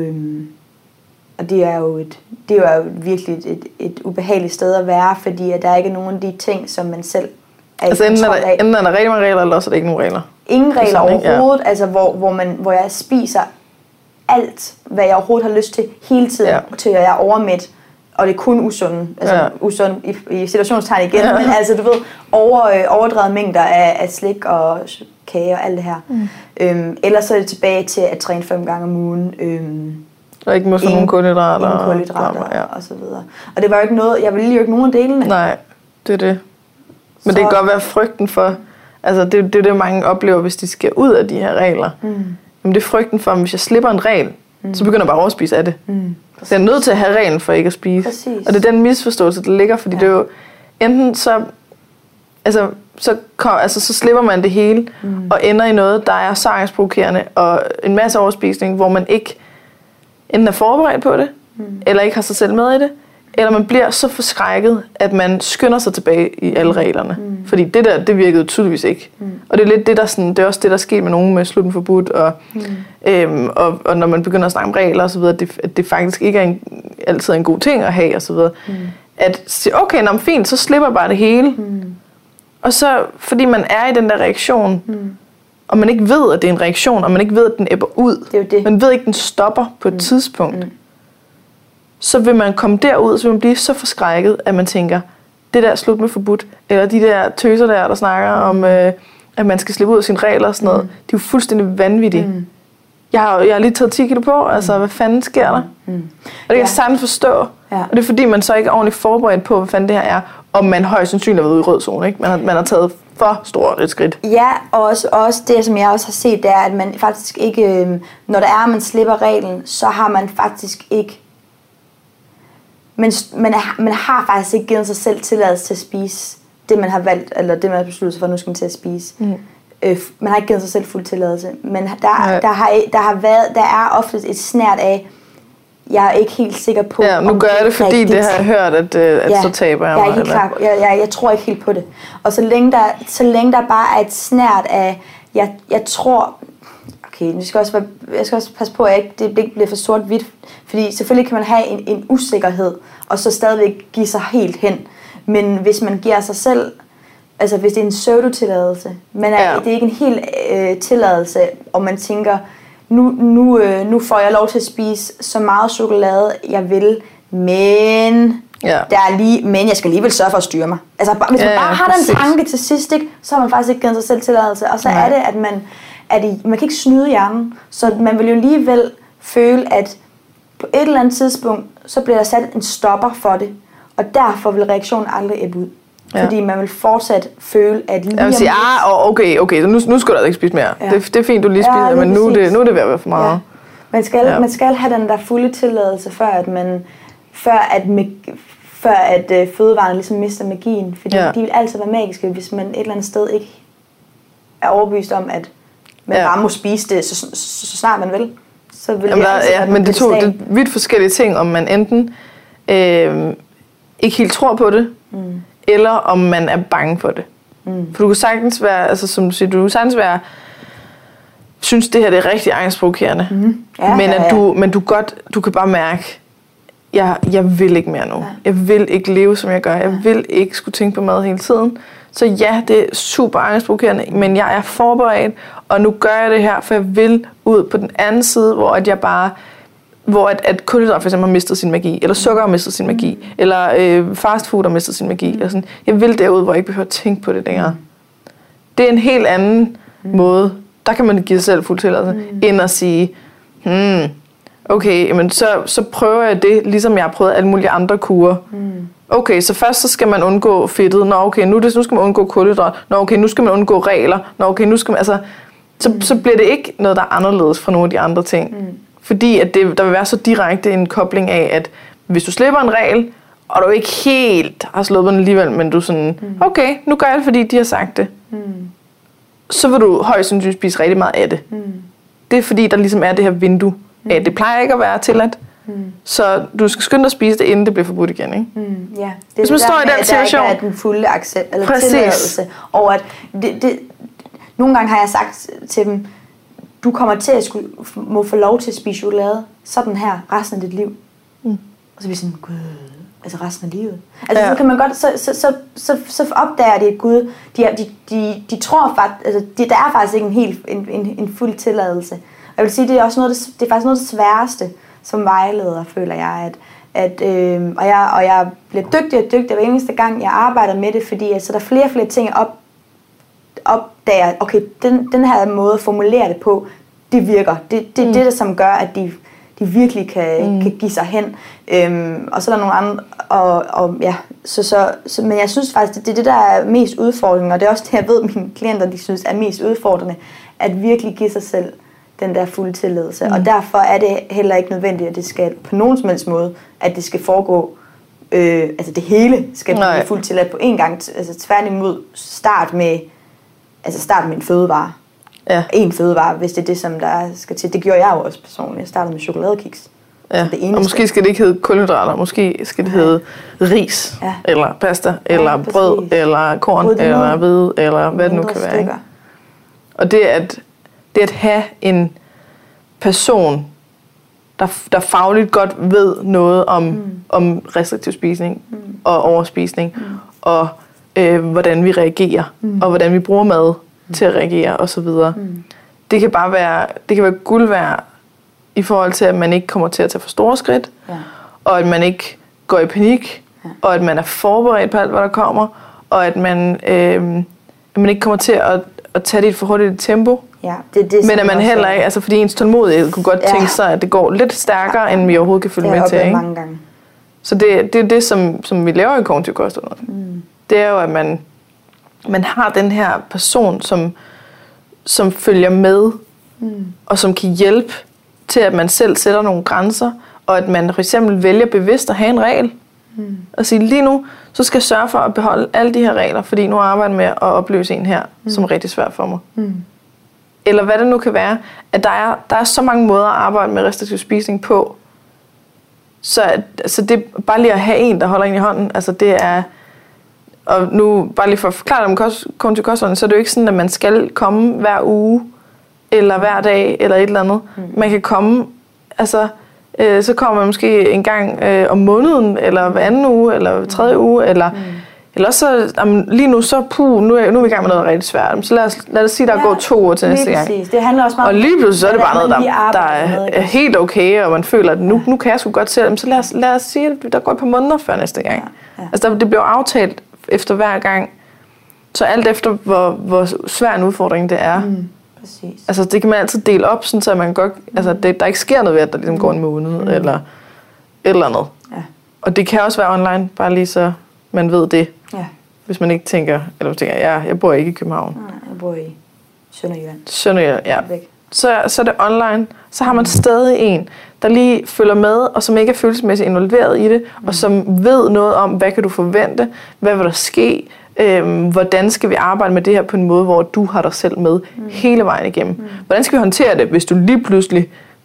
det er jo virkelig et ubehageligt sted at være, fordi at der ikke er nogen af de ting, som man selv er i kontrol af. Enten er der rigtig mange regler, eller også er der ikke nogen regler. Ingen regler overhovedet, altså hvor jeg spiser alt, hvad jeg overhovedet har lyst til hele tiden, til jeg er overmæt. Og det er kun usund i situationstegn igen, men altså du ved, overdrevet mængder af slik og kage og alt det her. Ellers så er det tilbage til at træne 5 gange om ugen. Og ikke må få nogen kulhydrater. Ingen kulhydrater og så videre. Og det var jo ikke noget, jeg ville jo ikke nogen af delene. Nej, det er det. Men det kan godt være frygten for, altså det er det mange oplever, hvis de skal ud af de her regler. Men det er frygten for, at hvis jeg slipper en regel, så begynder jeg bare at overspise af det. Så jeg er nødt til at have reglen for ikke at spise. Præcis. Og det er den misforståelse, der ligger, fordi det er jo enten så slipper man det hele og ender i noget, der er så angstprovokerende og en masse overspisning, hvor man ikke enten er forberedt på det, eller ikke har sig selv med i det, eller man bliver så forskrækket, at man skynder sig tilbage i alle reglerne. Fordi det virkede tydeligvis ikke. Og det er lidt det, det er også det, der sker med nogen med slut med forbudt, og når man begynder at snakke om regler og så videre, at det faktisk ikke er altid en god ting at have og så videre. At sige, okay, fint, så slipper bare det hele. Og så, fordi man er i den der reaktion, og man ikke ved, at det er en reaktion, og man ikke ved, at den ebber ud. Det er jo det. Man ved ikke, at den stopper på et tidspunkt. Så vil man komme derud, så vil man blive så forskrækket, at man tænker, det der slut med forbudt, eller de der tøser der snakker om, at man skal slippe ud af sine regler og sådan noget, de er jo fuldstændig vanvittige. Jeg har lige taget 10 kilo på, altså hvad fanden sker der? Og det kan jeg sagtens forstå. Og det er fordi, man så ikke er ordentligt forberedt på, hvad fanden det her er, og man højst sandsynligt har været ude i rød zone, ikke? Man har taget for stort et skridt. Ja, og også det, som jeg også har set, det er, at man faktisk ikke, når der er, man slipper reglen, så har man faktisk ikke, man har faktisk ikke givet sig selv tilladelse til at spise det, man har valgt, eller det, man har besluttet sig for, at nu skal man til at spise. Man har ikke givet sig selv fuld tilladelse, men der er ofte et snært af, jeg er ikke helt sikker på, nu gør jeg det, fordi rigtigt. Det har jeg hørt, at så taber jeg mig. Jeg er helt klar. Jeg tror ikke helt på det. Og så længe der bare er et snært af, jeg tror, okay, jeg skal også passe på, at det ikke bliver for sort-hvidt, fordi selvfølgelig kan man have en usikkerhed, og så stadigvæk give sig helt hen. Men hvis man giver sig selv, altså hvis det er en pseudo-tilladelse, men det er ikke en hel tilladelse, og man tænker, nu får jeg lov til at spise så meget chokolade, jeg vil, men men jeg skal alligevel sørge for at styre mig. Altså hvis man bare har den tanke til sidst, ikke, så har man faktisk ikke givet sig selv tilladelse, og så er det, at man kan ikke snyde hjernen, så man vil jo alligevel føle, at på et eller andet tidspunkt, så bliver der sat en stopper for det, og derfor vil reaktionen aldrig ebbe ud. Fordi man vil fortsat føle, at lige jeg vil sige, okay, så nu skal du ikke spise mere. Det er fint, du lige spiser, men nu er det ved at være for meget. Man skal have den der fulde tilladelse, før at fødevarene ligesom mister magien. Fordi de vil altid være magiske, hvis man et eller andet sted ikke er overbevist om, at man bare må spise det, så snart man vil. Så vil men det er vidt forskellige ting, om man enten ikke helt tror på det, eller om man er bange for det. For du kan sagtens være, altså som du siger, du kan sagtens være, synes det her det er rigtig angstprovokerende, men du kan bare mærke, jeg vil ikke mere nu. Ja. Jeg vil ikke leve, som jeg gør. Jeg vil ikke skulle tænke på mad hele tiden. Så ja, det er super angstprovokerende, men jeg er forberedt, og nu gør jeg det her, for jeg vil ud på den anden side, hvor at kulhydrat for eksempel har mistet sin magi, eller sukker har mistet sin magi, eller fastfood har mistet sin magi. Eller sådan. Jeg vil derud, hvor jeg ikke behøver at tænke på det længere. Det er en helt anden måde. Der kan man give sig selv fuld tilladelse, end at sige, okay, men så prøver jeg det, ligesom jeg har prøvet alle mulige andre kurer. Okay, så først så skal man undgå fedtet. Nå, okay, nu skal man undgå kulhydrat. Nå, okay, nu skal man undgå regler. Nå, okay, nu skal man, altså, så bliver det ikke noget, der er anderledes fra nogle af de andre ting. Fordi at der vil være så direkte en kobling af, at hvis du slipper en regel, og du ikke helt har slået den alligevel, men du sådan, okay, nu gør jeg det, fordi de har sagt det. Så vil du højst sandsynligt spise rigtig meget af det. Det er fordi, der ligesom er det her vindue af, det plejer ikke at være tilladt. Så du skal skynde dig at spise det, inden det bliver forbudt igen, ikke? Ja. Det hvis man står i den situation, der ikke er den fulde accept, eller tilladelse over, at nogle gange har jeg sagt til dem, du kommer til at må få lov til at spise chokolade sådan her resten af dit liv. Og så bliver vi sådan, gud, altså resten af livet. Altså så kan man godt, så opdager de, at gud, de tror faktisk, altså der er faktisk ikke en fuld tilladelse. Og jeg vil sige, det er også det er faktisk noget af det sværeste som vejleder, føler jeg, og jeg bliver dygtigere hver eneste gang, jeg arbejder med det, fordi så der er flere og flere ting, jeg opdager, okay, den her måde at formulere det på, det virker. Det er det, der som gør, at de virkelig kan give sig hen. Og så er der nogle andre, men jeg synes faktisk, det er det, der er mest udfordrende, og det er også det, jeg ved, mine klienter, de synes er mest udfordrende, at virkelig give sig selv den der fulde tilladelse. Og derfor er det heller ikke nødvendigt, at det skal på nogen som helst måde, at det skal foregå, altså det hele skal blive fuldt tilladt på en gang. Altså tværtimod start med en fødevare. Ja. En fødevare, hvis det er det, som der skal til. Det gjorde jeg jo også personligt. Jeg startede med chokoladekiks. Ja. Og måske skal det ikke hedde kulhydrater, måske skal det hedde ris, eller pasta, eller brød, eller korn, eller hvede, eller hvad det nu kan være. Ikke? Og det at have en person, der fagligt godt ved noget om restriktiv spisning og overspisning, og hvordan vi reagerer, og hvordan vi bruger mad til at reagere osv. Det kan bare være guld værd i forhold til, at man ikke kommer til at tage for store skridt, og at man ikke går i panik, og at man er forberedt på alt, hvad der kommer, og at man ikke kommer til at tage det i et for hurtigt tempo. Ja, det men at man heller ikke, altså fordi ens tålmodighed kunne godt tænke sig, at det går lidt stærkere, end vi overhovedet kan følge med til. Ikke? Mange gange. Så det er det, som vi laver i kognitiv kostrådgivning. Det er jo, at man har den her person, som følger med, og som kan hjælpe til, at man selv sætter nogle grænser, og at man for eksempel vælger bevidst at have en regel. Og sige, lige nu, så skal jeg sørge for at beholde alle de her regler, fordi nu arbejder jeg med at opløse en her, som er rigtig svært for mig. Eller hvad det nu kan være, at der er så mange måder at arbejde med restriktiv spisning på, så det er bare lige at have en, der holder en i hånden, altså det er, og nu bare lige for at forklare det om kognitiv kostrådgivning, så er det jo ikke sådan, at man skal komme hver uge, eller hver dag, eller et eller andet. Man kan komme, altså så kommer man måske en gang om måneden, eller hver anden uge, eller hver tredje uge, eller så, lige nu så, nu er vi i gang med noget rigtig svært. Så lad os sige, der går 2 uger til næste gang. Det handler også meget og lige pludselig så er det bare noget, der er helt okay, og man føler, at nu kan jeg sgu godt selv. Så lad os sige, at der går et par måneder før næste gang. Altså det bliver aftalt efter hver gang. Så alt efter, hvor svær en udfordring det er. Præcis. Altså det kan man altid dele op, sådan, så man godt, altså der ikke sker noget ved, at der ligesom går en måned, eller et eller andet. Ja. Og det kan også være online, bare lige så man ved det. Ja. Hvis man ikke tænker, jeg bor ikke i København. Nej, jeg bor i Sønderjylland. Sønderjylland, ja. Så er det online. Så har man stadig en, der lige følger med, og som ikke er følelsesmæssigt involveret i det, og som ved noget om, hvad kan du forvente, hvad vil der ske, hvordan skal vi arbejde med det her på en måde, hvor du har dig selv med hele vejen igennem. Hvordan skal vi håndtere det, hvis du lige pludselig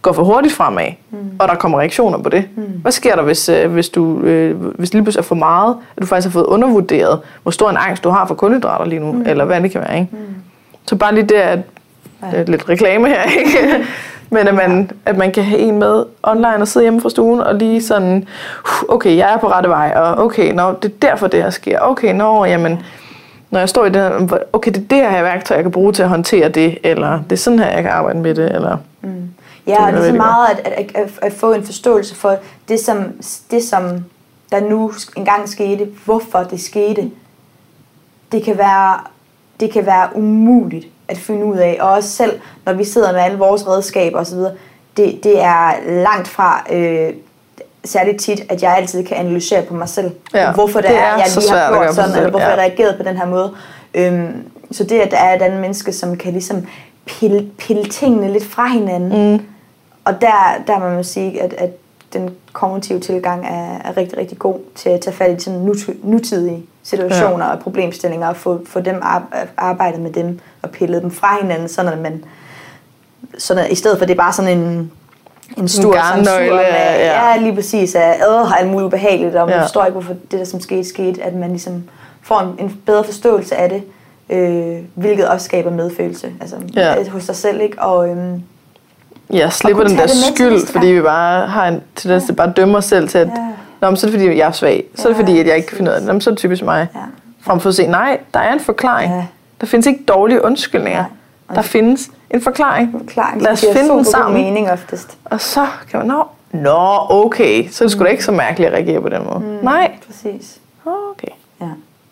går for hurtigt fremad, og der kommer reaktioner på det. Hvad sker der, hvis lige pludselig er for meget, at du faktisk har fået undervurderet, hvor stor en angst du har for kulhydrater lige nu, eller hvad det kan være, ikke? Så bare lige det, at lidt reklame her, ikke? Men at man kan have en med online og sidde hjemme fra stuen og lige sådan, okay, jeg er på rette vej, og okay, det er derfor det her sker. Okay, jamen, når jeg står i det her, okay, det er det her værktøj, jeg kan bruge til at håndtere det, eller det er sådan her, jeg kan arbejde med det, eller... Ja, og det er så meget at få en forståelse for det, som der nu engang skete, hvorfor det skete. Det kan være umuligt at finde ud af, og også selv, når vi sidder med alle vores redskaber osv., det er langt fra særligt tit, at jeg altid kan analysere på mig selv, hvorfor det er, jeg lige har gjort sådan, eller hvorfor jeg reageret på den her måde. Så det, at der er et andet menneske, som kan ligesom pille tingene lidt fra hinanden, og der må man sige, at den kognitive tilgang er rigtig, rigtig god til at tage fat i sådan nutidige situationer og problemstillinger, og få dem arbejdet med dem og pillet dem fra hinanden, sådan at i stedet for det er bare sådan en stor censur med, lige præcis, har alt muligt ubehageligt, og man forstår ikke, hvorfor det der som skete, at man ligesom får en bedre forståelse af det, hvilket også skaber medfølelse, altså hos sig selv, ikke? Og slipper den der skyld, fordi vi bare har en tendens til bare at dømme os selv til, at så er det fordi, jeg er svag, så er det fordi, at jeg ikke kan finde ud af det, så er det typisk mig. Frem for at se, nej, der er en forklaring. Der findes ikke dårlige undskyldninger. Der findes en forklaring. Lad os finde den sammen. Mening oftest. Og så kan man, okay, så er det sgu da ikke så mærkeligt at reagere på den måde. Nej. Præcis. Okay. Ja.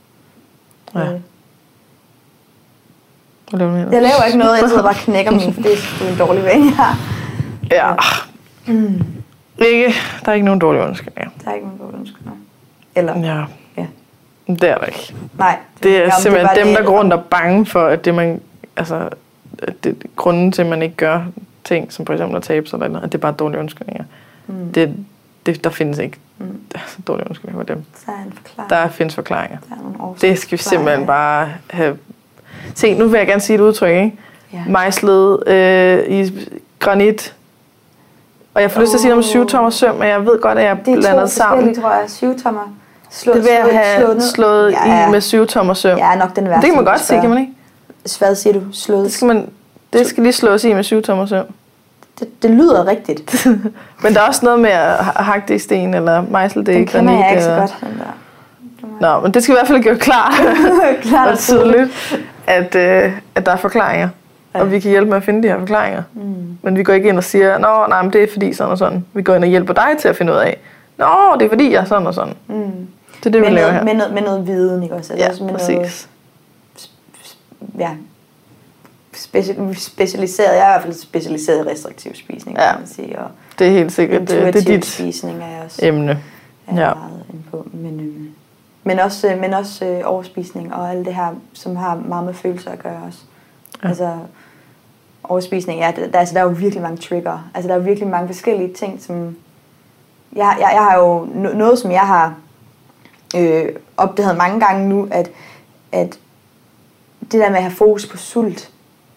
Jeg laver ikke noget, jeg sidder bare og knækker min, for det er en dårlig vane, jeg har. Ikke, der er ikke nogen dårlige undskyldninger. Der er ikke nogen dårlige undskyldninger. Eller? Ja. Det er der ikke. Nej. Det er simpelthen dem, der går rundt og bange for, at det man, altså, grunden til, at man ikke gør ting, som for eksempel at tabe sig eller noget, at det er bare dårlige undskyldninger. Der findes ikke dårlige undskyldninger for dem. Der findes forklaringer. Det skal vi simpelthen bare have. Se, nu vil jeg gerne sige et udtryk, ikke? Mejslet i granit. Og jeg får lyst til at sige noget om 7-tommer søm, men jeg ved godt, at jeg blander sammen. Det er 2 forskellige, tror jeg. 7-tommer. Det vil jeg have slået i med 7-tommer søm. Ja, nok den værste. Det kan man godt sige, kan man ikke? Hvad siger du? Slået? Det skal lige slås i med 7-tommer søm. Det lyder rigtigt. Men der er også noget med at hakke det i sten, eller mejsle det i granit. Den kender jeg ikke så godt, den der. Nå, men det skal i hvert fald gøre klart og tydeligt, at der er forklaringer. Og vi kan hjælpe med at finde de her forklaringer. Men vi går ikke ind og siger, nej, men det er fordi sådan og sådan. Vi går ind og hjælper dig til at finde ud af, det er fordi jeg er sådan og sådan. Det er det, vi laver her. Med noget viden, ikke også? Ja, præcis. Specialiseret. Jeg er i hvert fald specialiseret i restriktiv spisning, kan man sige. Og det er helt sikkert. Det er dit spisning er også emne. meget inde på. Men også overspisning og alt det her, som har meget med følelser at gøre også. Altså overspisning, der er jo virkelig mange trigger. Altså der er virkelig mange forskellige ting, som jeg har jo noget, som jeg har opdaget mange gange nu, at det der med at have fokus på sult,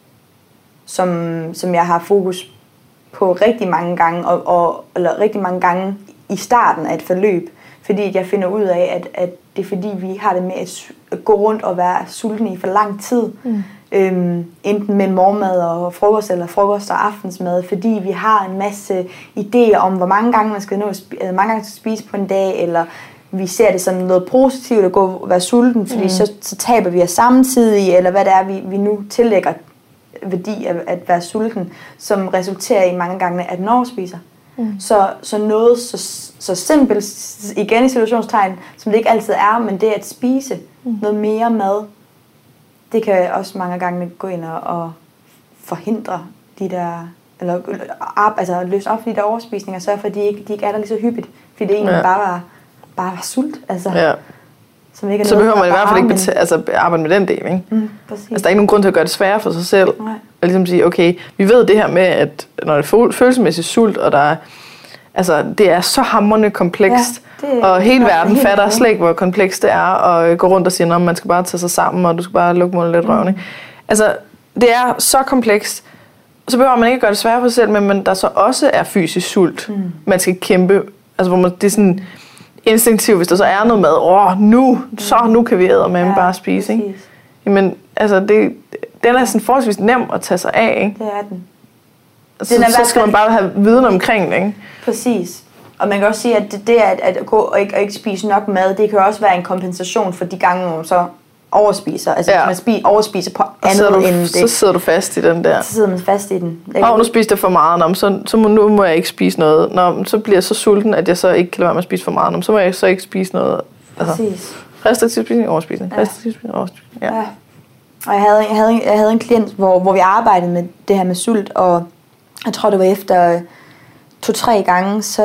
som jeg har fokus på rigtig mange gange, eller rigtig mange gange i starten af et forløb, fordi jeg finder ud af, at det er fordi, vi har det med at gå rundt og være sultne i for lang tid. Enten med morgenmad og frokost, eller frokost og aftensmad, fordi vi har en masse idéer om, hvor mange gange man skal spise på en dag, eller vi ser det som noget positivt at gå og være sulten, fordi så taber vi os samtidig, eller hvad det er, vi nu tillægger værdi af at være sulten, som resulterer i mange gange, at den overspiser. Så noget så simpelt, igen i situationstegn, som det ikke altid er, men det at spise noget mere mad, det kan også mange gange gå ind og forhindre de der, eller løse op for de der overspisninger, og sørge for, at de ikke er der lige så hyppigt, fordi det egentlig bare var sult. Altså, som ikke er så behøver man i hvert fald ikke arbejde med den del, ikke? Altså, der er ikke nogen grund til at gøre det sværere for sig selv. Og ligesom sige, okay, vi ved det her med, at når det er følelsesmæssigt sult, og der er, det er så hamrende komplekst, og hele verden fatter slet ikke, hvor komplekst det er, og gå rundt og sige, at man skal bare tage sig sammen, og du skal bare lukke munden lidt røven. Altså, det er så komplekst, så behøver man ikke gøre det sværere for sig selv, men der så også er fysisk sult. Man skal kæmpe, altså hvor det er sådan instinktivt, hvis der så er noget mad, nu kan vi eddermame bare spise, ikke? Jamen, altså, den er sådan forholdsvis nem at tage sig af, ikke? Det er den. Så skal man bare have viden omkring det, ikke? Præcis. Og man kan også sige, at det at gå og ikke spise nok mad, det kan også være en kompensation for de gange, man så overspiser. Altså, hvis man overspiser på andet end det. Så sidder du fast i den der. Så sidder man fast i den. Nu spiser jeg for meget, så nu må jeg ikke spise noget. Så bliver jeg så sulten, at jeg så ikke kan lade være med at spise for meget. Så må jeg så ikke spise noget. Altså, præcis. Restriktiv spisning, overspisning. Ja. Restriktiv spisning, overspisning. Ja. Og jeg havde en klient, hvor vi arbejdede med det her med sult, og jeg tror, det var efter 2-3 gange, så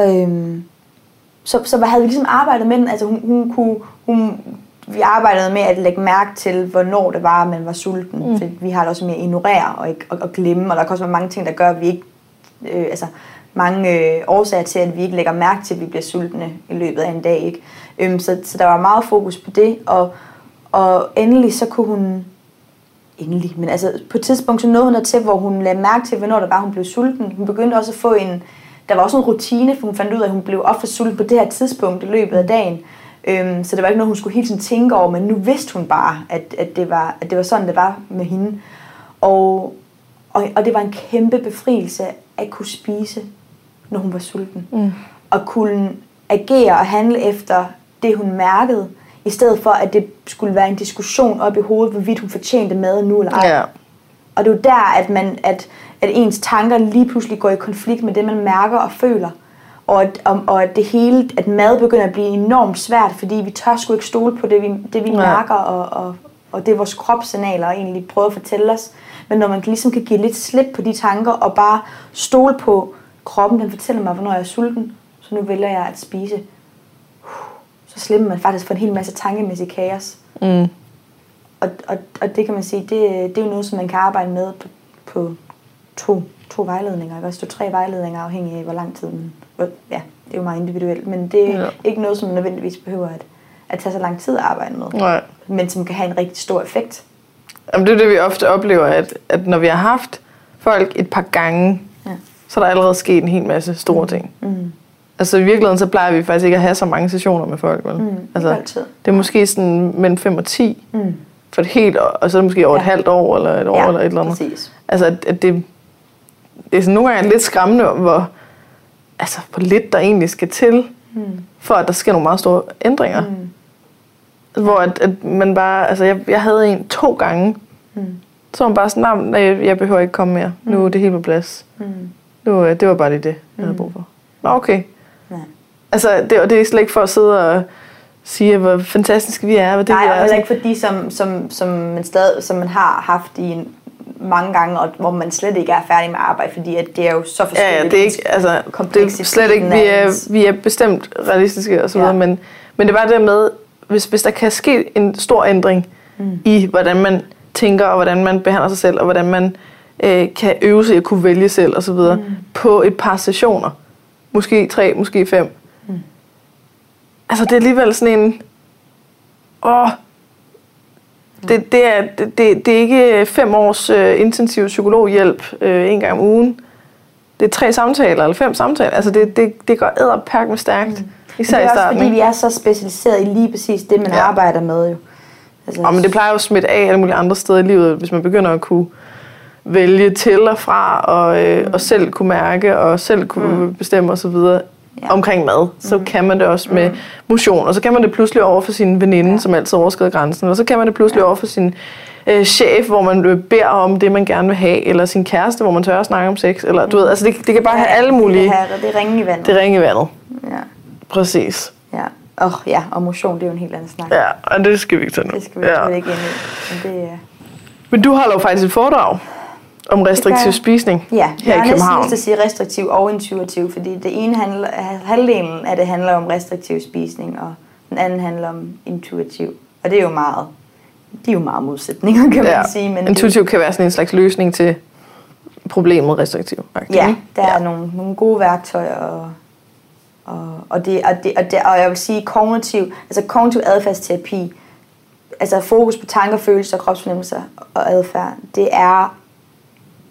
havde vi ligesom arbejdet med den. Altså vi arbejdede med at lægge mærke til, hvornår det var, man var sulten. For vi har det også med at ignorere og glemme, og der kan også være mange ting, der gør, at vi ikke... mange årsager til, at vi ikke lægger mærke til, at vi bliver sultne i løbet af en dag, ikke? Så der var meget fokus på det, og endelig så kunne hun... Men altså på et tidspunkt så nåede hun dertil, hvor hun lagde mærke til, hvornår det var, hun blev sulten. Hun begyndte også at få der var også en rutine, for hun fandt ud af, at hun blev ofte sulten på det her tidspunkt i løbet af dagen. Så det var ikke noget, hun skulle hele tiden tænke over, men nu vidste hun bare, at det var sådan, det var med hende. Og det var en kæmpe befrielse at kunne spise, når hun var sulten. Og kunne agere og handle efter det, hun mærkede, i stedet for, at det skulle være en diskussion op i hovedet, hvorvidt hun fortjente mad nu eller ej. Ja. Og det er jo der, at ens tanker lige pludselig går i konflikt med det, man mærker og føler. Og at det hele, at mad begynder at blive enormt svært, fordi vi tør sgu ikke stole på det vi mærker, og det vores kropssignaler egentlig prøver at fortælle os. Men når man ligesom kan give lidt slip på de tanker, og bare stole på kroppen, den fortæller mig, hvornår jeg er sulten, så nu vælger jeg at spise. Så slipper man faktisk for en hel masse tankemæssig kaos. Og det kan man sige, det er jo noget, som man kan arbejde med på to vejledninger, ikke? Også 2-3 vejledninger, afhængig af hvor lang tid det er jo meget individuelt, men det er ikke noget, som man nødvendigvis behøver at tage så lang tid at arbejde med. Nej. Men som kan have en rigtig stor effekt. Jamen, det er det, vi ofte oplever, at når vi har haft folk et par gange, så er der allerede sket en hel masse store ting. Altså i virkeligheden, så plejer vi faktisk ikke at have så mange sessioner med folk. Vel? Altså, det er måske sådan mellem 5 og 10 for et helt år, og så er det måske over et halvt år, eller et år, eller et eller andet. Præcis. Altså, at det er sådan nogle gange lidt skræmmende, hvor lidt der egentlig skal til, for at der sker nogle meget store ændringer. Hvor at man bare, altså jeg havde en 2 gange, så var man bare sådan, nej, jeg behøver ikke komme mere. Nu er det helt på plads. Nu, det var bare det, jeg havde brug for. Nå, okay. Ja. Altså, det er slet ikke for at sidde og sige, hvor fantastiske vi er. Nej, og heller ikke for de, som man har haft i mange gange, og hvor man slet ikke er færdig med arbejde, fordi at det er jo så forskelligt. Ja, det er ikke, altså, det er slet ikke, vi er bestemt realistiske og så videre, men det er bare det med, hvis der kan ske en stor ændring i, hvordan man tænker, og hvordan man behandler sig selv, og hvordan man kan øve sig at kunne vælge selv og så videre, på et par sessioner. Måske 3, måske 5. Altså, det er alligevel sådan en... Det er ikke 5 års intensiv psykologhjælp en gang om ugen. Det er 3 samtaler, eller 5 samtaler. Altså, det går edderperk med stærkt. Især det er i starten, også fordi, vi er så specialiseret i lige præcis det, man arbejder med. Jo. Altså, men det plejer jo at smitte af alle mulige andre steder i livet, hvis man begynder at kunne vælge til og fra, og selv kunne mærke, og selv kunne bestemme osv. Omkring mad. Så kan man det også med motion, og så kan man det pludselig over for sin veninde, som altid overskrider grænsen, og så kan man det pludselig over for sin chef, hvor man beder om det, man gerne vil have, eller sin kæreste, hvor man tør at snakke om sex, eller du ved, altså det kan bare have alle mulige... Det er ringe i vandet. Det er ringe i vandet. Ja. Præcis. Ja. Og motion, det er jo en helt anden snak. Ja, og det skal vi ikke tage nu. Det skal vi ikke ind i. Men du holder jo faktisk et foredrag om restriktiv spisning her i København. Jeg har næsten at sige restriktiv og intuitiv, fordi det ene halvdelen af det handler om restriktiv spisning, og den anden handler om intuitiv. Og det er jo meget modsætninger, kan man sige. Men intuitiv kan være sådan en slags løsning til problemet restriktiv. Ja, der er nogle gode værktøjer, og jeg vil sige kognitiv adfærdsterapi, altså fokus på tanker, følelser, kropsfornemmelser og adfærd, det er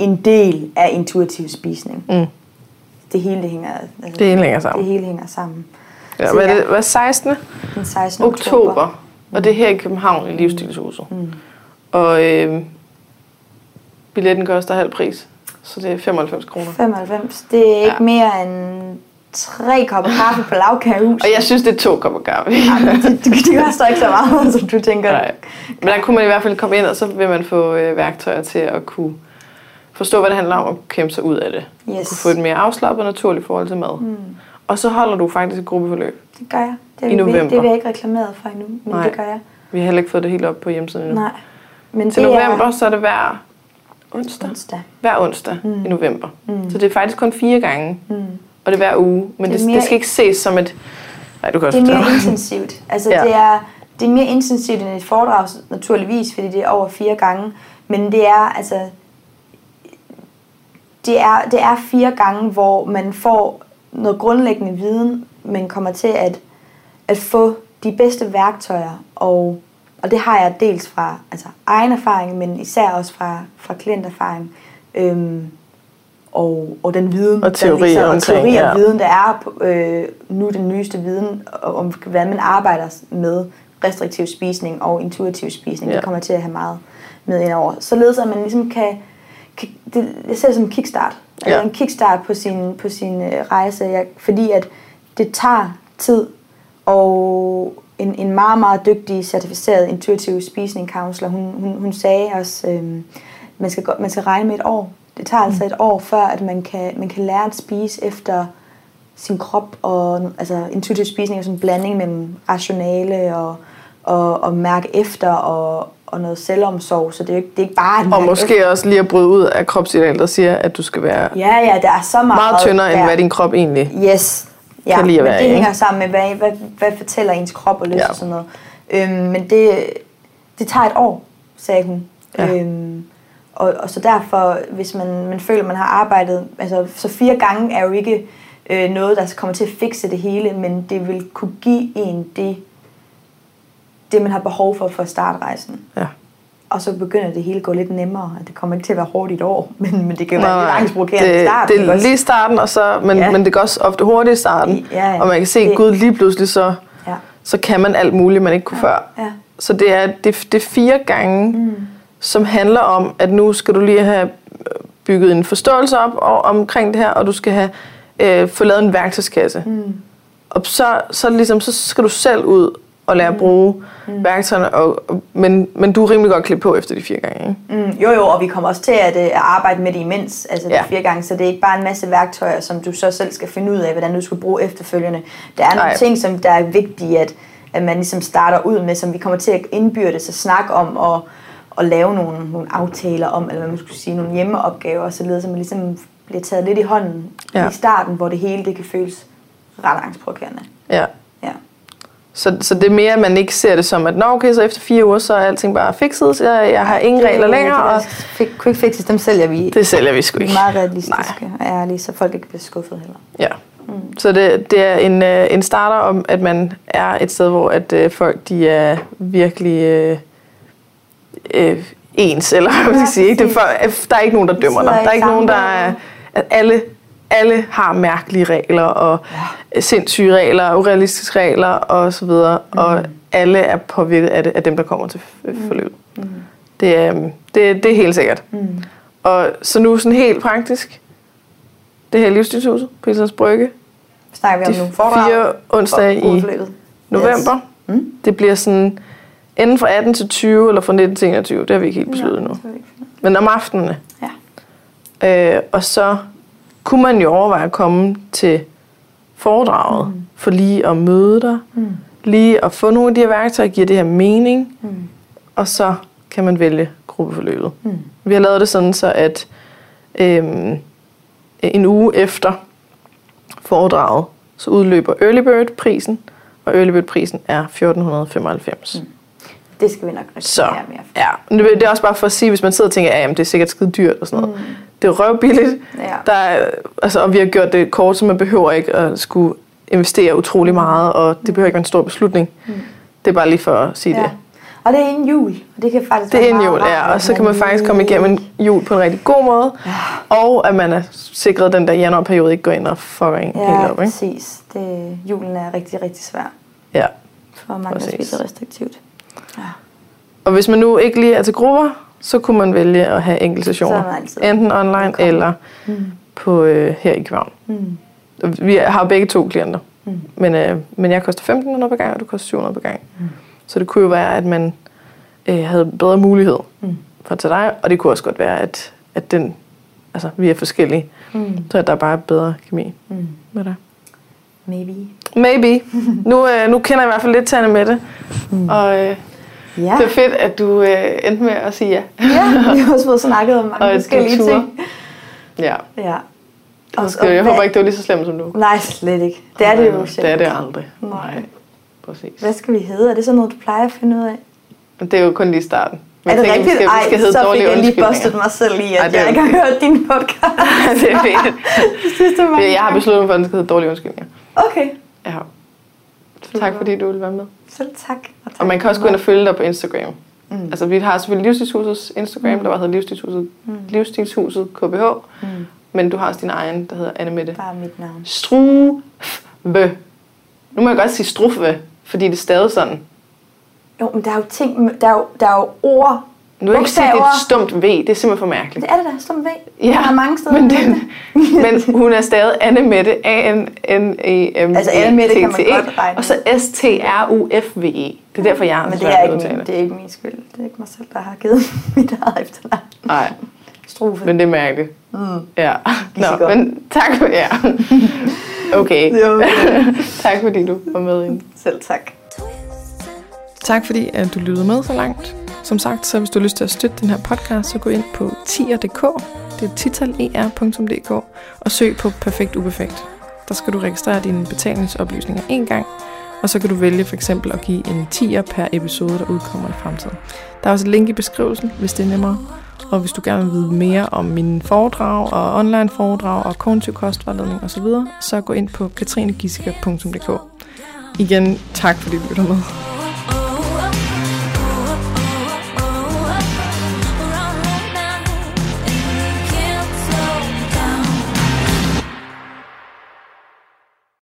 en del af intuitiv spisning. Det hele hænger, altså, det hele hænger sammen. Det hele hænger sammen. Ja, hvad er det? Hvad 16? Den 16. oktober. Og det er her i København i Livsstilshuset. Og billetten koster halv pris. Så det er 95 kroner. 95. Det er ikke mere end 3 kopper kaffe på Lavkagehus. Og jeg synes, det er 2 kopper kaffe. Det koster ikke så meget, som du tænker. Nej. Men der kunne man i hvert fald komme ind, og så vil man få værktøjer til at kunne forstå, hvad det handler om, og kæmpe sig ud af det. Yes. Kunne få et mere afslappet og naturligt forhold til mad. Og så holder du faktisk et gruppeforløb. Det gør jeg. I november. Det vil jeg ikke reklameret for endnu, men Nej. det gør jeg. Vi har heller ikke fået det helt op på hjemmesiden endnu. Nej. Men til november, så er det hver onsdag. Hver onsdag i november. Så det er faktisk kun 4 gange. Og det er hver uge. Men det skal ikke ses som et... Nej, du kan også det er mere intensivt. Altså, det er mere intensivt end et foredrag, naturligvis, fordi det er over 4 gange. Men det er altså... Det er 4 gange, hvor man får noget grundlæggende viden, man kommer til at få de bedste værktøjer, og det har jeg dels fra egen erfaring, men især også fra klienterfaring, og den viden, og teori og viden, der er nu den nyeste viden om, hvordan man arbejder med restriktiv spisning og intuitiv spisning. Det kommer til at have meget med ind over. Således at man ligesom kan jeg ser det som en kickstart. En kickstart på sin rejse, fordi at det tager tid, og en meget, meget dygtig, certificeret intuitiv spisning counselor, hun sagde også, man skal regne med et år. Det tager altså et år, før at man kan lære at spise efter sin krop, og intuitiv spisning er sådan en blanding mellem rationale og mærke efter og noget selvomsorg, så det er ikke bare... Og måske efter. Også lige at bryde ud af kropsideal, der siger, at du skal være der er så meget tyndere, end hvad din krop egentlig kan lide at være. Men det hænger sammen med, hvad fortæller ens krop og lyst og sådan noget. Men det tager et år, sagde hun. Ja. Og så derfor, hvis man føler, man har arbejdet... så 4 gange er jo ikke noget, der kommer til at fikse det hele, men det vil kunne give en det man har behov for at starte rejsen. Ja. Og så begynder det hele at gå lidt nemmere. Det kommer ikke til at være hårdt i et år, men det kan jo være lidt angstprovokerende i starten. Det er lige starten, og så, men det går også ofte hurtigt i starten. Og man kan se, at Gud lige pludselig, så kan man alt muligt, man ikke kunne før. Ja. Så det er 4 gange, som handler om, at nu skal du lige have bygget en forståelse op omkring det her, og du skal have få lavet en værktøjskasse. Og så skal du selv ud og lære at bruge værktøjerne, men du er rimelig godt klædt på efter de 4 gange, ikke? Jo, og vi kommer også til at arbejde med det imens, de 4 gange, så det er ikke bare en masse værktøjer, som du så selv skal finde ud af, hvordan du skal bruge efterfølgende. Der er nogle ting, som der er vigtige, at man ligesom starter ud med, som vi kommer til at indbyrde sig snakke om, og lave nogle aftaler om, eller man skulle sige, nogle hjemmeopgaver, således at man ligesom bliver taget lidt i hånden i starten, hvor det hele det kan føles ret angstprovokerende. Ja. Så det er mere, at man ikke ser det som, at okay, så efter 4 uger, så er alting bare fikset, så jeg har ingen regler længere. Og quick fixes, dem sælger vi. Det sælger vi sgu ikke. Meget realistiske og ærlige, så folk ikke bliver skuffet heller. Ja. Så det er en starter om, at man er et sted, hvor at folk de er virkelig ens, eller hvad man skal sige. Der er ikke nogen, der dømmer dig. Der er ikke nogen, der er... At alle har mærkelige regler, og sindssyge regler, urealistiske regler, og så videre. Og alle er påvirket af dem, der kommer til forløbet. Det er helt sikkert. Og så nu sådan helt praktisk. Det her Livsstilshuset på Islands Brygge. Snakker vi om nogle foredrag? 4 onsdage i november. Det bliver sådan enten fra 18 til 20, eller fra 19 til 21. Det har vi ikke helt besluttet nu. Men om aftenene. Og så kunne man jo overveje at komme til foredraget, for lige at møde dig, lige at få nogle af de her værktøjer, giver det her mening, og så kan man vælge gruppeforløbet. Vi har lavet det sådan, så at en uge efter foredraget, så udløber Early Bird-prisen, og Early Bird-prisen er 1495. Det skal vi nok reklamere mere for. Ja, det er også bare for at sige, hvis man sidder og tænker, det er sikkert skide dyrt og sådan noget. Det er røvbilligt. Og vi har gjort det kort, så man behøver ikke at skulle investere utrolig meget, og det behøver ikke være en stor beslutning. Det er bare lige for at sige det. Og det er en jul, og det kan faktisk det er en jul, ja, og så kan man faktisk komme igennem en jul på en rigtig god måde, og at man er sikret, den der januarperiode ikke går ind og fucker en helt op, ikke? Præcis. Julen er rigtig, rigtig svær. Ja, for mange, der spiser restriktivt. Ja. Og hvis man nu ikke lige er til grupper, så kunne man vælge at have enkelte sessioner. Enten online eller på her i København. Vi har begge 2 klienter. Men jeg koster 1.500 per gang, og du koster 700 per gang. Så det kunne jo være, at man havde bedre mulighed for at tage dig. Og det kunne også godt være, at den, altså, vi er forskellige. Så at der er bare bedre kemi med dig. Maybe. Nu kender jeg i hvert fald lidt til Annemette. Og det er fedt, at du endte med at sige ja. Ja, vi har også fået snakket om mange forskellige ting. Ja. Jeg håber ikke, det var lige så slemt som du. Nej, slet ikke. Det er det jo sjældent. Det er det aldrig. Nej. Præcis. Hvad skal vi hedde? Er det sådan noget, du plejer at finde ud af? Det er jo kun lige starten. Men er det rigtigt? Ej, så fik jeg lige bustet mig selv i, at jeg ikke har hørt din podcast. Det er fedt. Jeg har besluttet mig for, at den skal hedde Dårlige Undskyldninger. Okay. Ja. Tak fordi du ville være med. Selv tak. Og man kan også gå ind og følge dig på Instagram. Altså vi har selvfølgelig Livsstilshusets Instagram, der hedder Livsstilshuset KBH. Men du har også din egen, der hedder Annemette. Bare mit navn. Struve. Nu må jeg godt sige Struve, fordi det er stadig sådan. Jo, men der er jo ting, der er jo ord. Nu vil jeg ikke sige, det er et stumt V. Det er simpelthen for mærkeligt. Det er det der, stumt V. Ja, der er mange steder. Men hun er stadig Annemette, A-N-N-E-M-E-T-T-E. Altså Annemette kan man godt regne. Og så S-T-R-U-F-V-E. Det er derfor, jeg har det er ikke min skyld. Det er ikke mig selv, der har givet mit eget efternavn. Nej. Struve. Men det er mærkeligt. Ja. Nå, men tak for ja. Okay. Tak fordi du var med ind. Selv tak. Tak fordi at du lyttede med så langt. Som sagt, så hvis du har lyst til at støtte den her podcast, så gå ind på tier.dk. Det er titaler.dk og søg på Perfekt Uperfekt. Der skal du registrere dine betalingsoplysninger en gang, og så kan du vælge for eksempel at give en 10'er per episode, der udkommer i fremtiden. Der er også et link i beskrivelsen, hvis det er nemmere. Og hvis du gerne vil vide mere om mine foredrag og online foredrag og kognitiv kostvejledning osv., så gå ind på katrinegissiker.dk. Igen, tak fordi du lytter med.